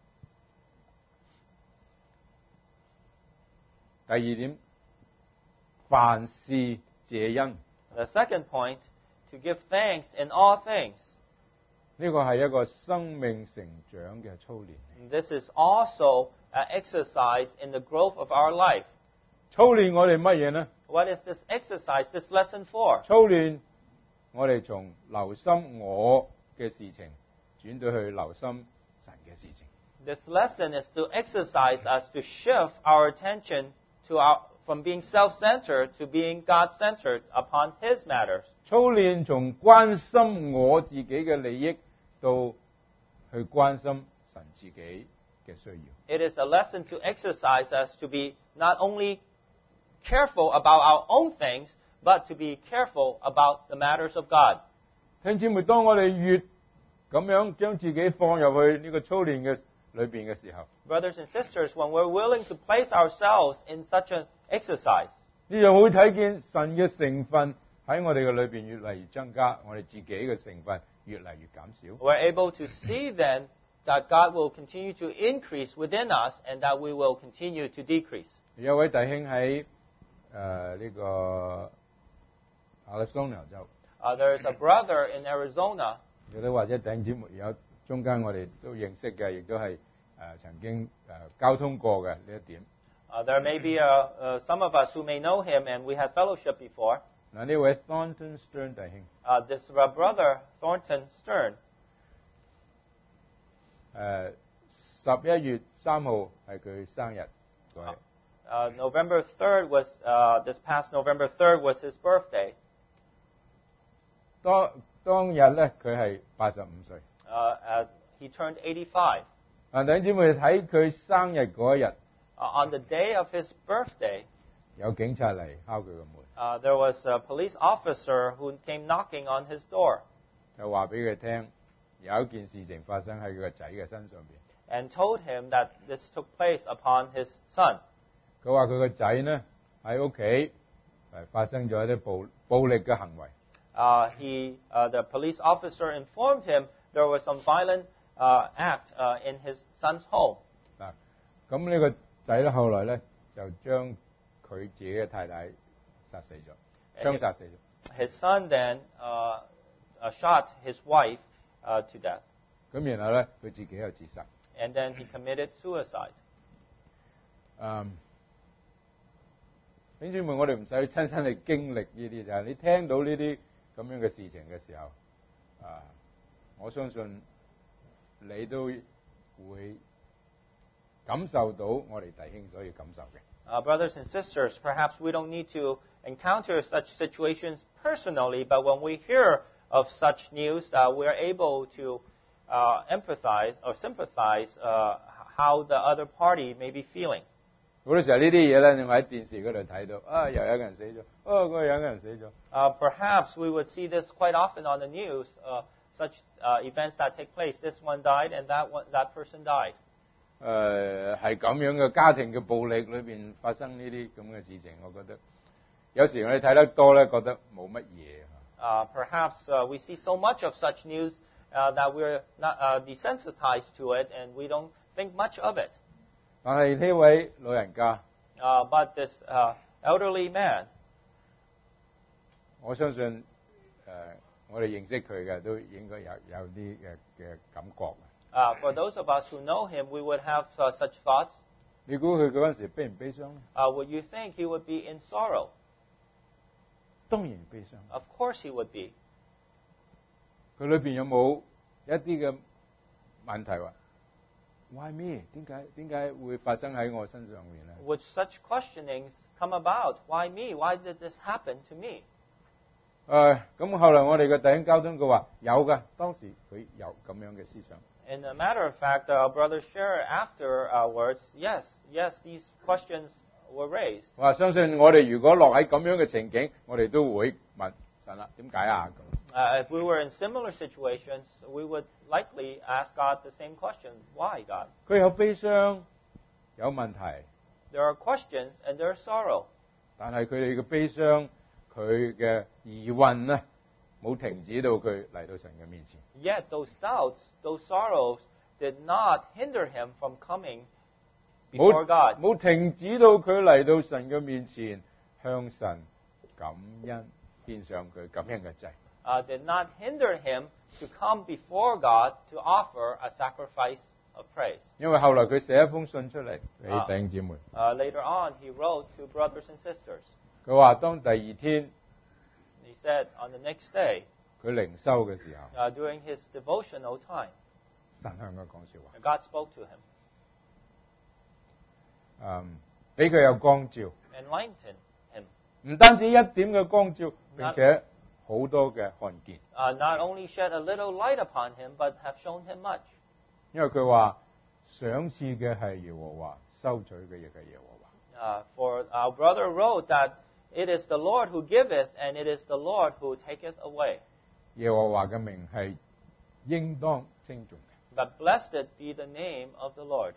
Speaker 1: 第二點，凡事謝恩，
Speaker 2: The second point, to give thanks in all things.
Speaker 1: 呢個係一個生命成長嘅操練。
Speaker 2: And this is also an exercise in the growth of our life.
Speaker 1: 操練我哋乜嘢呢？
Speaker 2: What is this exercise, this lesson for?
Speaker 1: 操練我哋從留心我嘅事情，轉到去留心神嘅事情。
Speaker 2: This lesson is to exercise us to shift our attention from being self-centered to being God-centered upon His matters.
Speaker 1: 操練從關心我自己嘅利益，到去關心神自己嘅需要。
Speaker 2: It is a lesson to exercise us to be not only careful about our own things, but to be careful about the matters of God.
Speaker 1: 弟兄姊妹，當我哋越咁樣將自己放入去呢個操練嘅裏邊嘅時候，
Speaker 2: Brothers and sisters, when we're willing to place ourselves in such an exercise,
Speaker 1: 你就會睇見神嘅成分喺我哋嘅裏邊越嚟越增加，我哋自己嘅成分越嚟越減少。
Speaker 2: we're able to see then that God will continue to increase within us and that we will continue to decrease.
Speaker 1: 有位弟兄喺呢個亞利桑那州，
Speaker 2: There's a brother in Arizona,
Speaker 1: 有啲或者弟兄姊妹有中間我哋都認識嘅，亦都係曾經交通過嘅呢一點。
Speaker 2: there may be some of us who may know him and we had fellowship before.
Speaker 1: 嗱，呢位 Thornton Stern 弟兄，
Speaker 2: This brother, Thornton Stern,
Speaker 1: 11月3號係佢生日嗰日。
Speaker 2: November 3rd was, this past November 3rd was his birthday.
Speaker 1: 當日咧，佢係85歲。
Speaker 2: He turned 85.
Speaker 1: 弟兄姊妹睇佢生日嗰一日，
Speaker 2: On the day of his birthday,
Speaker 1: 有警察嚟敲佢個門，
Speaker 2: there was a police officer who came knocking on his door
Speaker 1: 就話俾佢聽有一件事情發生喺佢個仔嘅身上邊。
Speaker 2: and told him that this took place upon his son.
Speaker 1: 佢話佢個仔呢喺屋企發生咗一啲暴力嘅行為。
Speaker 2: The police officer informed him there was some violent act in his son's home.
Speaker 1: 嗱，咁呢個仔咧後來咧就將佢自己嘅太太殺死咗，槍殺死咗。
Speaker 2: His son then shot his wife to death,
Speaker 1: 咁然後咧佢自己又自殺。
Speaker 2: and then he committed suicide.
Speaker 1: 弟兄姊妹，我哋唔使親身去經歷呢啲，就係你聽到呢啲咁樣嘅事情嘅時候，我相信你都會感受到我哋弟兄所要感受嘅。
Speaker 2: Brothers and sisters, perhaps we don't need to encounter such situations personally, but when we hear of such news, we are able to empathize or sympathize how the other party may be feeling.
Speaker 1: 好多時候呢啲嘢咧，你喺電視嗰度睇到，又有一個人死咗，嗰個有一個人死咗。
Speaker 2: Perhaps we would see this quite often on the news, such events that take place. This one died and that person died.
Speaker 1: 係咁樣嘅家庭嘅暴力裏邊發生呢啲咁嘅事情，我覺得有時我哋睇得多咧，覺得冇乜嘢。
Speaker 2: Perhaps we see so much of such news that we're not desensitized to it and we don't think much of it.
Speaker 1: 但係呢位老人家，
Speaker 2: But this elderly man,
Speaker 1: 我相信我哋認識佢嘅都應該有啲嘅感覺。
Speaker 2: for those of us who know him, we would have such thoughts.
Speaker 1: 你估佢嗰陣時悲唔悲傷咧？
Speaker 2: Would you think he would be in sorrow?
Speaker 1: 當然悲傷。
Speaker 2: Of course he would be.
Speaker 1: 佢裏邊有冇一啲嘅問題話 ？Why me？點解會發生喺我身上面咧？
Speaker 2: Would such questionings come about? Why me? Why did this happen to me?
Speaker 1: 咁後來我哋嘅弟兄交通佢話有㗎，當時佢有咁樣嘅思想。
Speaker 2: In a matter of fact, our brother shared afterwards, yes, these questions were raised.
Speaker 1: 我話相信我哋如果落喺咁樣嘅情景，我哋都會問神啦，點解啊？
Speaker 2: If we were in similar situations, we would likely ask God the same question. Why, God?
Speaker 1: 佢有悲傷，有問題，
Speaker 2: There are questions and there is sorrow.
Speaker 1: 但係佢哋嘅悲傷，佢嘅疑問咧，冇停止到佢嚟到神嘅面前。
Speaker 2: Yet those doubts, those sorrows did not hinder him from coming before God.
Speaker 1: 冇停止到佢嚟到神嘅面前，向神感恩，獻上佢感恩嘅祭。
Speaker 2: Did not hinder him to come before God to offer a sacrifice of praise.
Speaker 1: 因為後來佢寫一封信出嚟俾弟兄姊妹，
Speaker 2: Later on, he wrote to brothers and sisters.
Speaker 1: 佢話當第二天
Speaker 2: He said on the next day,
Speaker 1: 佢靈修嘅時候，
Speaker 2: during his devotional time,
Speaker 1: 神向佢講說話，
Speaker 2: God spoke to him,
Speaker 1: 俾佢有光照，
Speaker 2: enlightened him.
Speaker 1: 唔單止一點嘅光照，並且好多嘅看見。
Speaker 2: Not only shed a little light upon him, but have shown him much.
Speaker 1: 因為佢話賞賜嘅係耶和華，收取嘅亦係耶和華。
Speaker 2: For our brother wrote that it is the Lord who giveth, and it is the Lord who taketh away.
Speaker 1: 耶和華嘅名係應當稱頌嘅。
Speaker 2: But blessed be the name of the Lord.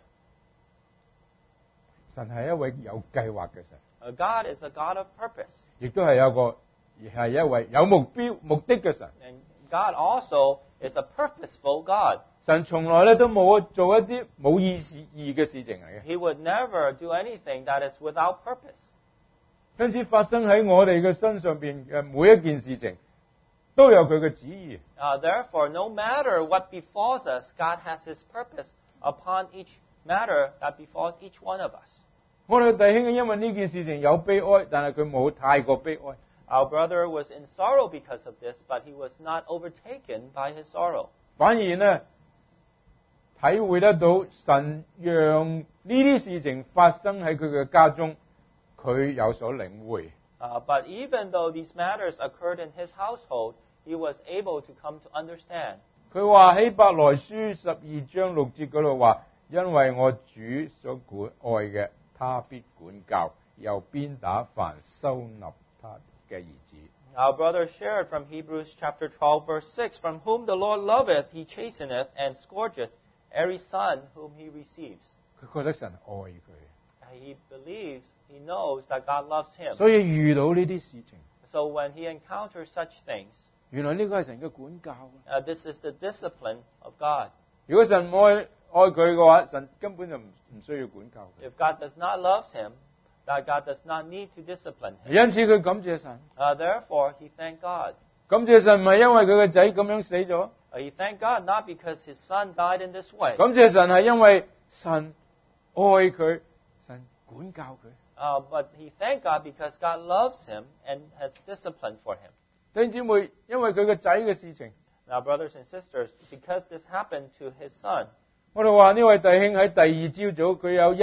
Speaker 1: 神係一位有計劃嘅神，
Speaker 2: God is a God of purpose.
Speaker 1: 亦都係係一位有目的嘅神。
Speaker 2: And God also is a purposeful God.
Speaker 1: 神從來咧都冇做一啲冇意義嘅事情嚟嘅，
Speaker 2: He would never do anything that is without purpose.
Speaker 1: 因此發生喺我哋嘅身上邊嘅每一件事情，都有佢嘅旨意。
Speaker 2: Therefore, no matter what befalls us, God has His purpose upon each matter that befalls each one of us.
Speaker 1: 我哋嘅弟兄因為呢件事情有悲哀，但係佢冇太過悲哀。
Speaker 2: Our brother was in sorrow because of this, but he was not overtaken by his sorrow.
Speaker 1: 反而呢，體會得到神讓呢啲事情發生喺佢嘅家中，佢有所領會。
Speaker 2: But even though these matters occurred in his household, he was able to come to understand.
Speaker 1: 佢話希伯來書12章6節嗰度話，因為我主所愛嘅，他必管教，又鞭打凡收納他嘅兒子。
Speaker 2: Our brother shared from Hebrews chapter 12, verse 6, From whom the Lord loveth, he chasteneth and scourgeth every son whom he receives.
Speaker 1: 佢覺得神愛佢，
Speaker 2: He believes, he knows that God loves him.
Speaker 1: 所以遇到呢啲事情，
Speaker 2: So when he encounters such things,
Speaker 1: 原來呢個係神嘅管教。
Speaker 2: this is the discipline of God.
Speaker 1: 如果神愛佢嘅話，神根本就唔需要管教佢。
Speaker 2: If God does not love him, that God does not need to discipline him.
Speaker 1: 因此佢感謝神，
Speaker 2: Therefore, he thanked God.
Speaker 1: 感謝神唔係因為佢嘅仔咁樣死咗，
Speaker 2: He thanked God not because his son died in this way,
Speaker 1: 感謝神係因為神愛佢，神管教佢。
Speaker 2: but he thanked God because God loves him and has discipline for him.
Speaker 1: 弟兄姊妹，因為佢嘅仔嘅事情，
Speaker 2: Now, brothers and sisters, because this happened to his son,
Speaker 1: 我哋話呢位弟兄喺第二朝早，佢有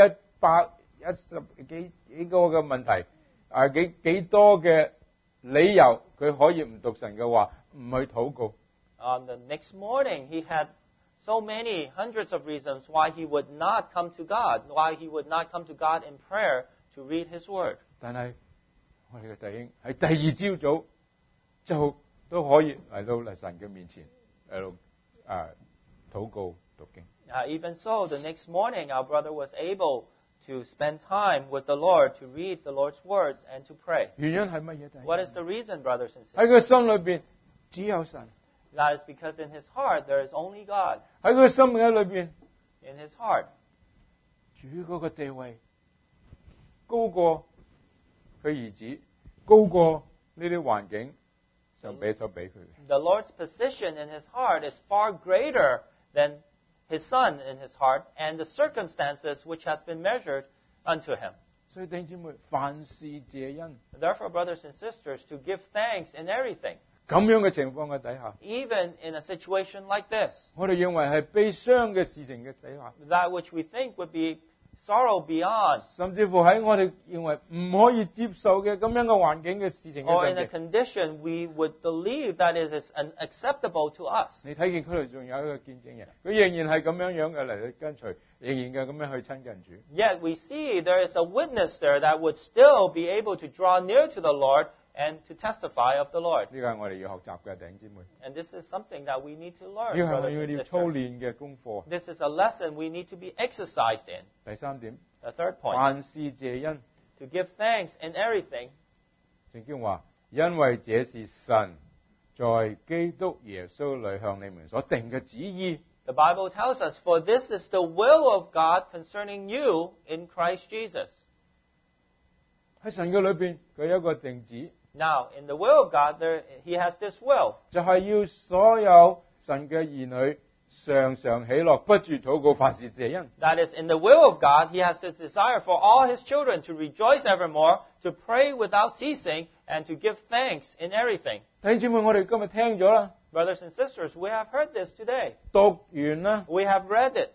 Speaker 1: 110幾個嘅問題，幾多嘅理由，佢可以唔讀神嘅話，唔去禱告。
Speaker 2: on the next morning, he had so many hundreds of reasons why he would not come to God, why he would not come to God in prayer to read his word.
Speaker 1: 但係我哋嘅弟兄喺第二朝早就都可以嚟到神嘅面前喺度禱告讀經。
Speaker 2: Even so, the next morning, our brother was able to spend time with the Lord, to read the Lord's words, and to pray.
Speaker 1: 原因係乜嘢？弟兄
Speaker 2: What is the reason, brothers and
Speaker 1: 喺
Speaker 2: sisters?
Speaker 1: 佢心裏邊只有神，
Speaker 2: That is because in his heart there is only God.
Speaker 1: 喺佢心嘅裏邊，
Speaker 2: In his heart,
Speaker 1: 主嗰個地位高過佢兒子，高過呢啲環境上所俾佢嘅。
Speaker 2: the Lord's position in his heart is far greater than his son in his heart and the circumstances which has been measured unto him.
Speaker 1: 所以弟兄姊妹，凡事謝恩，
Speaker 2: Therefore, brothers and sisters, to give thanks in everything,
Speaker 1: 咁樣嘅情況嘅底下，
Speaker 2: even in a situation like this,
Speaker 1: 我哋認為係悲傷嘅事情嘅底下，
Speaker 2: that which we think would be sorrow beyond,
Speaker 1: 甚至乎喺我哋認為唔可以接受嘅咁樣嘅環境嘅事情嘅
Speaker 2: or in
Speaker 1: 上
Speaker 2: a
Speaker 1: 邊，
Speaker 2: condition we would believe that it is unacceptable to us.
Speaker 1: 你睇見佢哋仲有一個見證人，佢仍然係咁樣樣嘅嚟去跟隨，仍然嘅咁樣去親近主。
Speaker 2: Yet we see there is a witness there that would still be able to draw near to the Lord and to testify of the Lord.
Speaker 1: 呢個係我哋要學習嘅弟兄姊妹，
Speaker 2: And this is something that we need to learn,
Speaker 1: 呢個係我
Speaker 2: brothers
Speaker 1: 哋
Speaker 2: and
Speaker 1: 要操
Speaker 2: sisters.
Speaker 1: 練嘅功課。
Speaker 2: This is a lesson we need to be exercised in.
Speaker 1: 第三點，
Speaker 2: The third point,
Speaker 1: 凡事謝恩。
Speaker 2: to give thanks in everything,
Speaker 1: 聖經話，因為這是神在基督耶穌裏向你們所定嘅旨意。
Speaker 2: the Bible tells us, for this is the will of God concerning you in Christ Jesus.
Speaker 1: 喺神嘅裏邊，佢有一個定旨，
Speaker 2: Now, in the will of God, He has this will,
Speaker 1: 就係要所有神嘅兒女常常喜樂，不住禱告，凡事謝恩。
Speaker 2: that is, in the will of God, He has this desire for all His children to rejoice evermore, to pray without ceasing, and to give thanks in everything.
Speaker 1: 弟兄姊妹，我哋今日聽咗啦，
Speaker 2: Brothers and sisters, we have heard this today.
Speaker 1: 讀完啦，
Speaker 2: We have read it.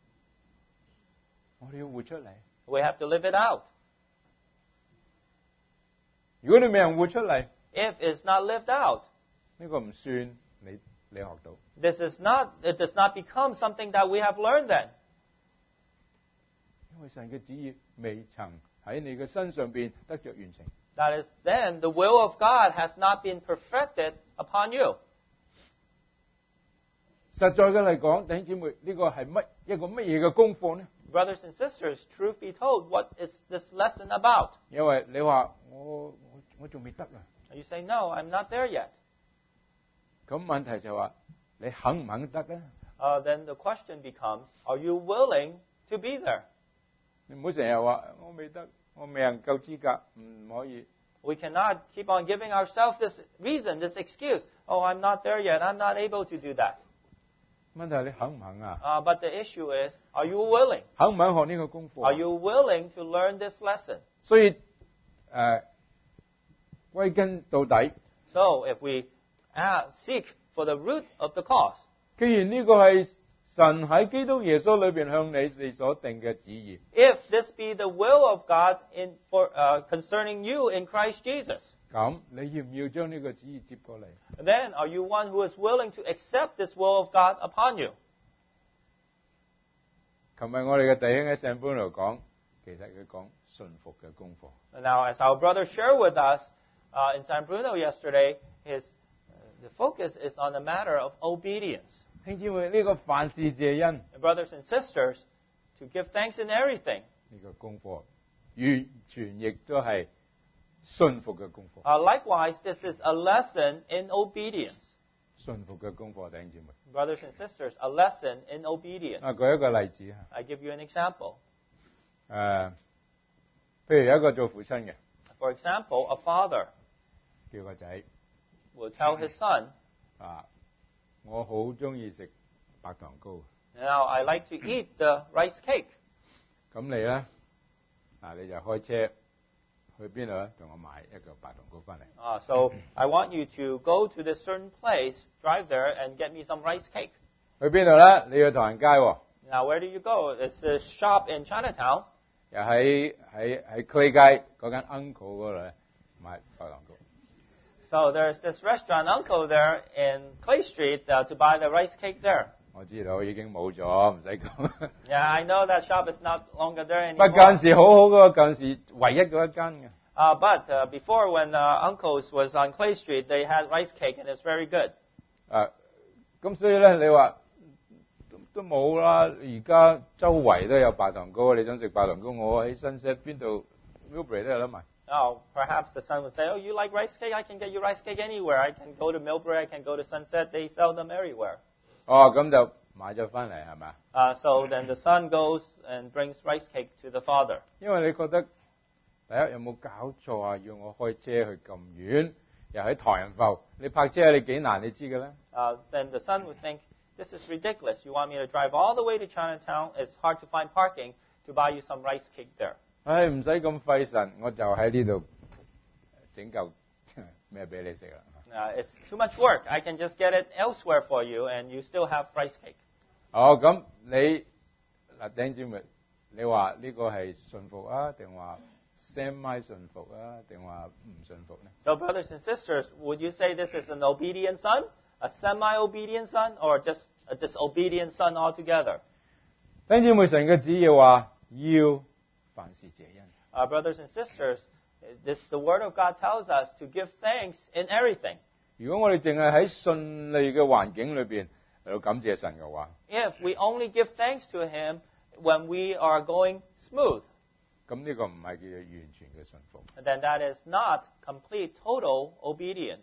Speaker 1: 我哋要活出嚟。
Speaker 2: We have to live it out.
Speaker 1: 如果你未人活出嚟，
Speaker 2: If it's not lived out,
Speaker 1: 呢個唔算你學到。
Speaker 2: it does not become something that we have learned then.
Speaker 1: 因為神嘅旨意未曾喺你嘅身上邊得着完成。
Speaker 2: That is, then the will of God has not been perfected upon you.
Speaker 1: 實在嘅嚟講，弟兄姊妹，呢個係一個乜嘢嘅功課呢？
Speaker 2: Brothers and sisters, truth be told, what is this lesson about?
Speaker 1: 因為你話我仲未得啊，
Speaker 2: You say, no, I'm not there yet.
Speaker 1: 咁問題就話你肯唔肯得咧？
Speaker 2: Then the question becomes, are you willing to be there?
Speaker 1: 你唔好成日話我未得，我未能夠資格，唔可以。
Speaker 2: We cannot keep on giving ourselves this reason, this excuse. Oh, I'm not there yet. I'm not able to do that.
Speaker 1: 問題係你肯唔肯啊？
Speaker 2: But the issue is, are you willing?
Speaker 1: 肯唔肯學呢個功課？
Speaker 2: Are you willing to learn this lesson?
Speaker 1: 所以歸根到底，
Speaker 2: So if we seek for the root of the cause,
Speaker 1: 既然呢個係神喺基督耶穌裏邊向你哋所定嘅旨意，
Speaker 2: if this be the will of God concerning you in Christ Jesus,
Speaker 1: 咁你要唔要將呢個旨意接過嚟？
Speaker 2: then are you one who is willing to accept this will of God upon you?
Speaker 1: 琴日我哋嘅弟兄喺聖般度講，其實佢講順服嘅功課。
Speaker 2: Now, as our brother shared with us in San Bruno yesterday, the focus is on the matter of obedience.
Speaker 1: 兄姊妹，呢個凡事謝恩
Speaker 2: And brothers and sisters, to give thanks in everything.
Speaker 1: 呢個功課，完全亦都係順服嘅功課。
Speaker 2: Likewise, this is a lesson in obedience.
Speaker 1: 順服嘅功課，弟兄姊妹。
Speaker 2: Brothers and sisters, a lesson in obedience.
Speaker 1: 舉一個例子
Speaker 2: I give you an example.
Speaker 1: 譬如有一個做父親嘅，
Speaker 2: For example, a father
Speaker 1: 叫個仔
Speaker 2: will tell his son,
Speaker 1: 我好中意食白糖糕，
Speaker 2: now I like to eat the rice cake.
Speaker 1: 咁你咧你就開車去邊度咧？同我買一個白糖糕翻嚟。
Speaker 2: So I want you to go to this certain place, drive there, and get me some rice cake.
Speaker 1: 去邊度咧？你要唐人街喎，
Speaker 2: Now, where do you go? It's a shop in Chinatown.
Speaker 1: 又喺 Clay 街嗰間 uncle 嗰度咧買白糖糕。
Speaker 2: So there's this restaurant uncle there in Clay Street to buy the rice cake there.
Speaker 1: 我知道已經冇咗，唔使講。
Speaker 2: Yeah, I know that shop is not longer there
Speaker 1: 不
Speaker 2: anymore.
Speaker 1: 間時好好嗰個，近時唯一嗰一間嘅。
Speaker 2: But before, when uncle's was on Clay Street, they had rice cake and it's very good.
Speaker 1: 咁所以咧，你話都冇啦。而家周圍都有白糖糕，你想食白糖糕，我喺新石邊度 Millbrae 都有得賣。
Speaker 2: Now, perhaps the son would say, oh, you like rice cake? I can get you rice cake anywhere. I can go to Millbrae, I can go to Sunset. They sell them everywhere.
Speaker 1: 咁就買咗翻嚟係咪？
Speaker 2: So then the son goes and brings rice cake to the father.
Speaker 1: 因為你覺得第一有冇搞錯啊？要我開車去咁遠，又喺唐人埠，你泊車你幾難你知嘅咧？
Speaker 2: Then the son would think, this is ridiculous. You want me to drive all the way to Chinatown? It's hard to find parking to buy you some rice cake there.
Speaker 1: 唔使咁費神，我就喺呢度整嚿咩俾你食啦。
Speaker 2: It's too much work. I can just get it elsewhere for you, and you still have rice cake.
Speaker 1: 咁你弟兄姊妹，你話呢個係順服啊，定話 semi 順服啊，定話唔順服呢？
Speaker 2: So, brothers and sisters, would you say this is an obedient son, a semi-obedient son, or just a disobedient son altogether?
Speaker 1: 弟兄姊妹，神嘅旨意話要凡事謝恩。
Speaker 2: Brothers and sisters, the Word of God tells us to give thanks in everything.
Speaker 1: 如果我哋淨係喺順利嘅環境裏邊嚟到感謝神嘅話，
Speaker 2: If we only give thanks to Him when we are going smooth,
Speaker 1: 咁呢個唔係叫做完全嘅順服。
Speaker 2: then that is not complete, total obedience.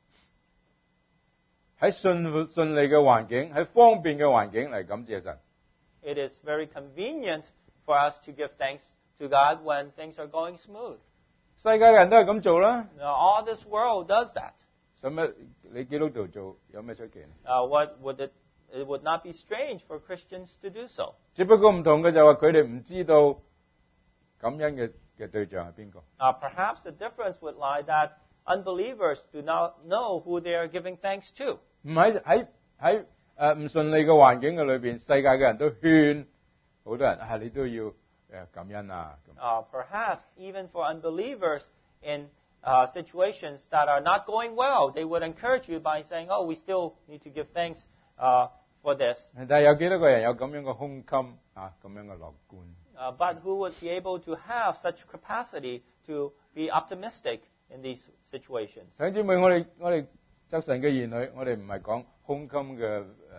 Speaker 1: 喺順利嘅環境，喺方便嘅環境嚟感謝神。
Speaker 2: It is very convenient for us to give thanks to God when things are going smooth.
Speaker 1: 世界嘅人都係咁做啦，
Speaker 2: Now, all this world does that.
Speaker 1: 使乜你基督徒做有咩出奇呢？
Speaker 2: It would not be strange for Christians to do so.
Speaker 1: 只不過唔同嘅就係話佢哋唔知道感恩嘅對象係邊個。
Speaker 2: Perhaps the difference would lie that unbelievers do not know who they are giving thanks to.
Speaker 1: 唔喺唔順利嘅環境嘅裏邊，世界嘅人都勸好多人你都要感恩啊。
Speaker 2: Perhaps even for unbelievers in situations that are not going well, they would encourage you by saying, oh, we still need to give thanks for this.
Speaker 1: 但係有幾多個人有咁樣嘅胸襟咁樣嘅樂觀？
Speaker 2: But who would be able to have such capacity to be optimistic in these situations?
Speaker 1: 弟兄姊妹，我哋作神嘅兒女，我哋唔係講胸襟嘅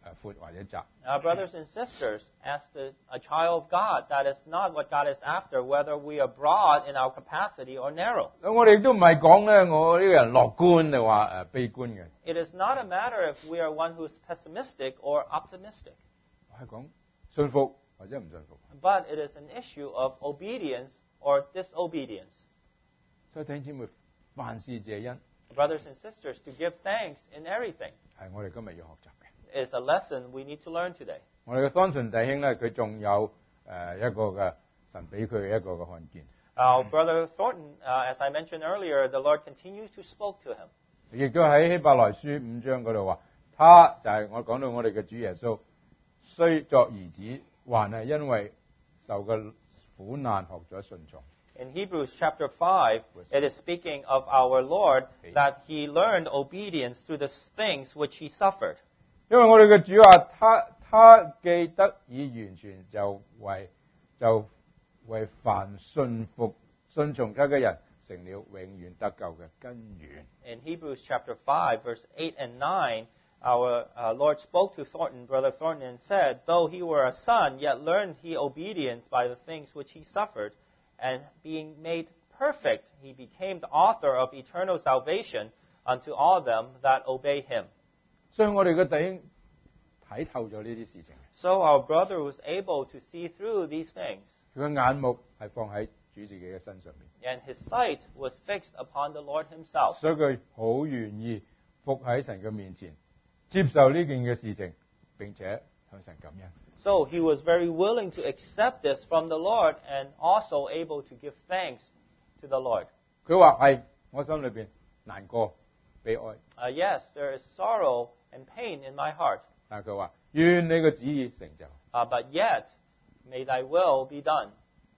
Speaker 1: 闊或者窄。
Speaker 2: Now, brothers and sisters, as a child of God, that is not what God is after, whether we are broad in our capacity or narrow.
Speaker 1: 我哋都唔係講咧，我呢個人樂觀就話悲觀嘅，
Speaker 2: It is not a matter if we are one who is pessimistic or optimistic,
Speaker 1: 我係講信服或者唔信服。
Speaker 2: but it is an issue of obedience or disobedience.
Speaker 1: 所以弟兄姊妹，凡事謝恩
Speaker 2: Brothers and sisters, to give thanks in everything
Speaker 1: 係我哋今日要學習嘅。
Speaker 2: is a lesson we need to learn today.
Speaker 1: 我哋嘅當順弟兄咧，佢仲有一個嘅神俾佢一個嘅看見，
Speaker 2: Our brother Thornton, as I mentioned earlier, the Lord continues to speak to him.
Speaker 1: 亦都喺希伯來書5章嗰度話，他就係我講到我哋嘅主耶穌，雖作兒子，還係因為受嘅苦難學咗順從。
Speaker 2: In Hebrews chapter 5, it is speaking of our Lord that he learned obedience through the things which he suffered.
Speaker 1: 因為我哋嘅主話，他既得以完全，就為凡信服順從他嘅人，成了永遠得救嘅根源。
Speaker 2: In Hebrews chapter 5, verse 8 and 9, our Lord spoke to Brother Thornton, and said, though he were a son, yet learned he obedience by the things which he suffered, and being made perfect, he became the author of eternal salvation unto all them that obey him.
Speaker 1: 所以我哋嘅弟兄睇透咗呢啲事情，
Speaker 2: So our brother was able to see through these things,
Speaker 1: 佢嘅眼目係放喺主自己嘅身上面，
Speaker 2: and his sight was fixed upon the Lord himself.
Speaker 1: 所以佢好願意伏喺神嘅面前，接受呢件嘅事情，並且向神感恩。
Speaker 2: So he was very willing to accept this from the Lord and also able to give thanks to the Lord.
Speaker 1: 佢話係我心裏邊難過、悲哀，
Speaker 2: Yes, there is sorrow and pain in my heart,
Speaker 1: 但係佢話願你嘅旨意成就，
Speaker 2: but yet may thy will be done.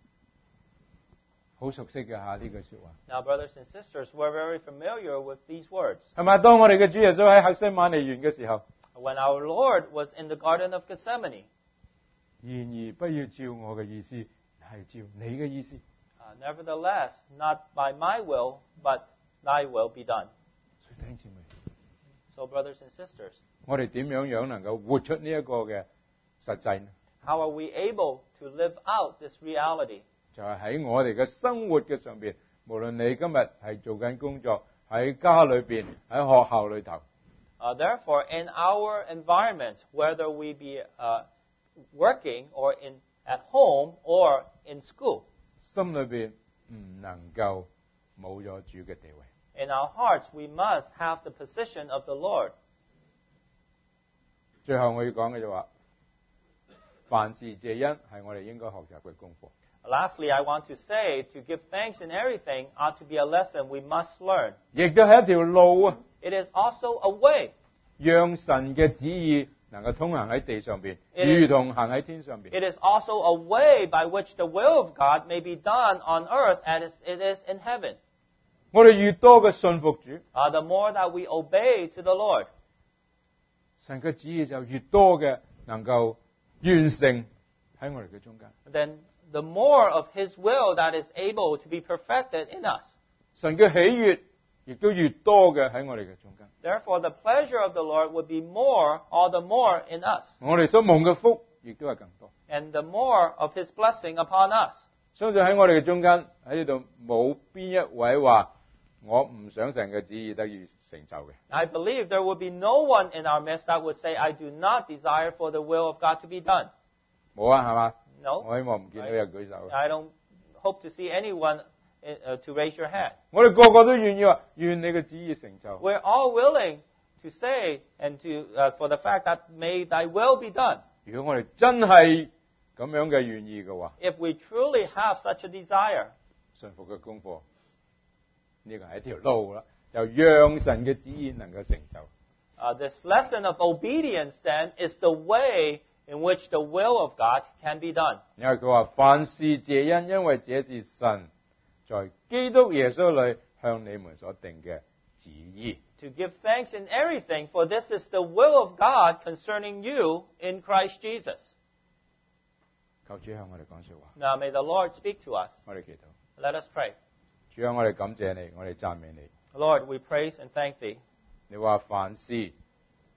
Speaker 1: 好熟悉嘅嚇呢句説話，
Speaker 2: Now, brothers and sisters, we're very familiar with these words.
Speaker 1: 係咪？當我哋嘅主耶穌喺客西馬尼園嘅時候，
Speaker 2: When our Lord was in the Garden of Gethsemane,
Speaker 1: 然而不要照我嘅意思，係照你嘅意思。
Speaker 2: nevertheless, not by my will, but thy will be done.
Speaker 1: 所以弟兄姊妹，
Speaker 2: So, brothers and sisters,
Speaker 1: 我哋點樣能夠活出呢一個嘅實際呢？
Speaker 2: how are we able to live out this reality?
Speaker 1: 就係喺我哋嘅生活嘅上邊，無論你今日係做緊工作，喺家裏邊，喺學校裏頭，
Speaker 2: Therefore, in our environment, whether we be working or at home or in school,
Speaker 1: 心裏邊唔能夠冇咗主嘅地位。
Speaker 2: in our hearts, we must have the position of the Lord.
Speaker 1: 最後我要講嘅就話，凡事謝恩係我哋應該學習嘅功課。
Speaker 2: Lastly, I want to say to give thanks in everything ought to be a lesson we must learn.
Speaker 1: 亦都係一條路啊，
Speaker 2: It is also a way.
Speaker 1: 讓神嘅旨意能夠通行喺地上邊，
Speaker 2: It is-
Speaker 1: 如同行喺天上邊。
Speaker 2: It is also a way by which the will of God may be done on earth as it is in heaven.
Speaker 1: 我哋越多嘅信服主，
Speaker 2: The more that we obey to the Lord,
Speaker 1: 神嘅旨意就越多嘅能夠完成喺我哋嘅中間。
Speaker 2: then the more of His will that is able to be perfected in us.
Speaker 1: 神嘅喜悅亦都越多嘅喺我哋嘅中間。
Speaker 2: Therefore, the pleasure of the Lord would be more, all the more in us,
Speaker 1: 我哋所蒙嘅福亦都係更多。
Speaker 2: and the more of His blessing upon us.
Speaker 1: 相信喺我哋嘅中間喺呢度冇邊一位話我唔想神嘅旨意得以成就嘅。
Speaker 2: I believe there would be no one in our midst that would say, I do not desire for the will of God to be done.
Speaker 1: 冇啊，係嘛？
Speaker 2: No,
Speaker 1: 我希望唔見到有舉手。
Speaker 2: I don't hope to see anyone to raise your hand.
Speaker 1: 我哋個個都願意話，願你嘅旨意成就。
Speaker 2: We're all willing to say and for the fact that may thy will be done.
Speaker 1: 如果我哋真係咁樣嘅願意嘅話，
Speaker 2: If we truly have such a desire,
Speaker 1: 信服嘅功課呢個係一條路啦，就讓神嘅旨意能夠成就。
Speaker 2: this lesson of obedience then is the way in which the will of God can be done.
Speaker 1: 因為佢話凡事謝恩，因為這是神在基督耶穌裏向你們所定嘅旨意。
Speaker 2: To give thanks in everything, for this is the will of God concerning you in Christ Jesus.
Speaker 1: 求主向我哋講說話，
Speaker 2: Now may the Lord speak to us.
Speaker 1: 我哋祈禱。
Speaker 2: Let us pray.
Speaker 1: 主啊，我哋感謝你，我哋讚美你。
Speaker 2: Lord, we praise and thank thee.
Speaker 1: 你話凡事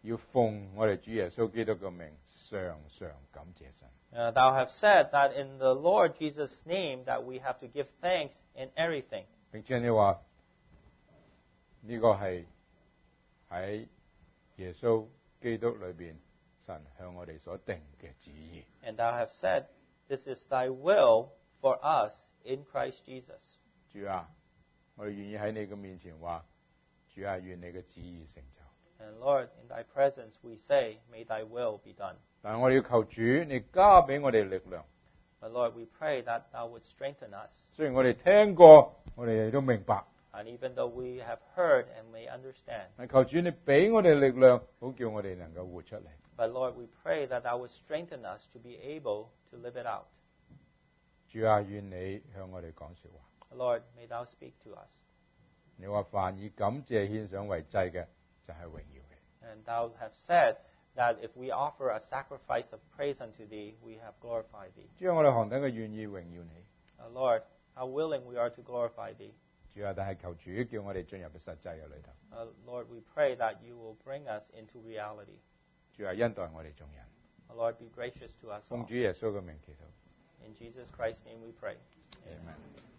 Speaker 1: 要奉我哋主耶穌基督嘅名，常常感謝神。
Speaker 2: Thou have said that in the Lord Jesus' name that we have to give thanks in everything.
Speaker 1: 並且你話呢個係喺耶穌基督裏邊神向我哋所定嘅旨意。
Speaker 2: And thou have said, this is thy will for us in Christ Jesus.
Speaker 1: 主啊，我哋願意喺你嘅面前話，主啊，願你嘅旨意成就。
Speaker 2: And Lord, in thy presence we say, may thy will be done.
Speaker 1: 但係我哋要求主，你加俾我哋力量。
Speaker 2: But Lord, we pray that thou would strengthen us.
Speaker 1: 雖然我哋聽過，我哋亦都明白。
Speaker 2: And even though we have heard and may understand.
Speaker 1: 但求主你俾我哋力量，好叫我哋能夠活出嚟。
Speaker 2: But Lord, we pray that thou would strengthen us to be able to live it out.
Speaker 1: 主啊，願你向我哋講說話。
Speaker 2: Lord, may thou speak to us.
Speaker 1: 你話凡以感謝獻上為祭嘅，就係榮耀嘅。
Speaker 2: And thou have said that if we offer a sacrifice of praise unto thee, we have glorified thee.
Speaker 1: 主啊，我哋何等嘅願意榮耀你。
Speaker 2: Lord, how willing we are to glorify thee.
Speaker 1: 主啊，但係求主叫我哋進入嘅實際嘅裏頭。
Speaker 2: Lord, we pray that you will bring us into reality.
Speaker 1: 主啊，恩待我哋眾人。
Speaker 2: Lord, be gracious to us all.
Speaker 1: 奉主耶穌嘅名祈禱。
Speaker 2: In Jesus Christ's name we pray.
Speaker 1: Amen.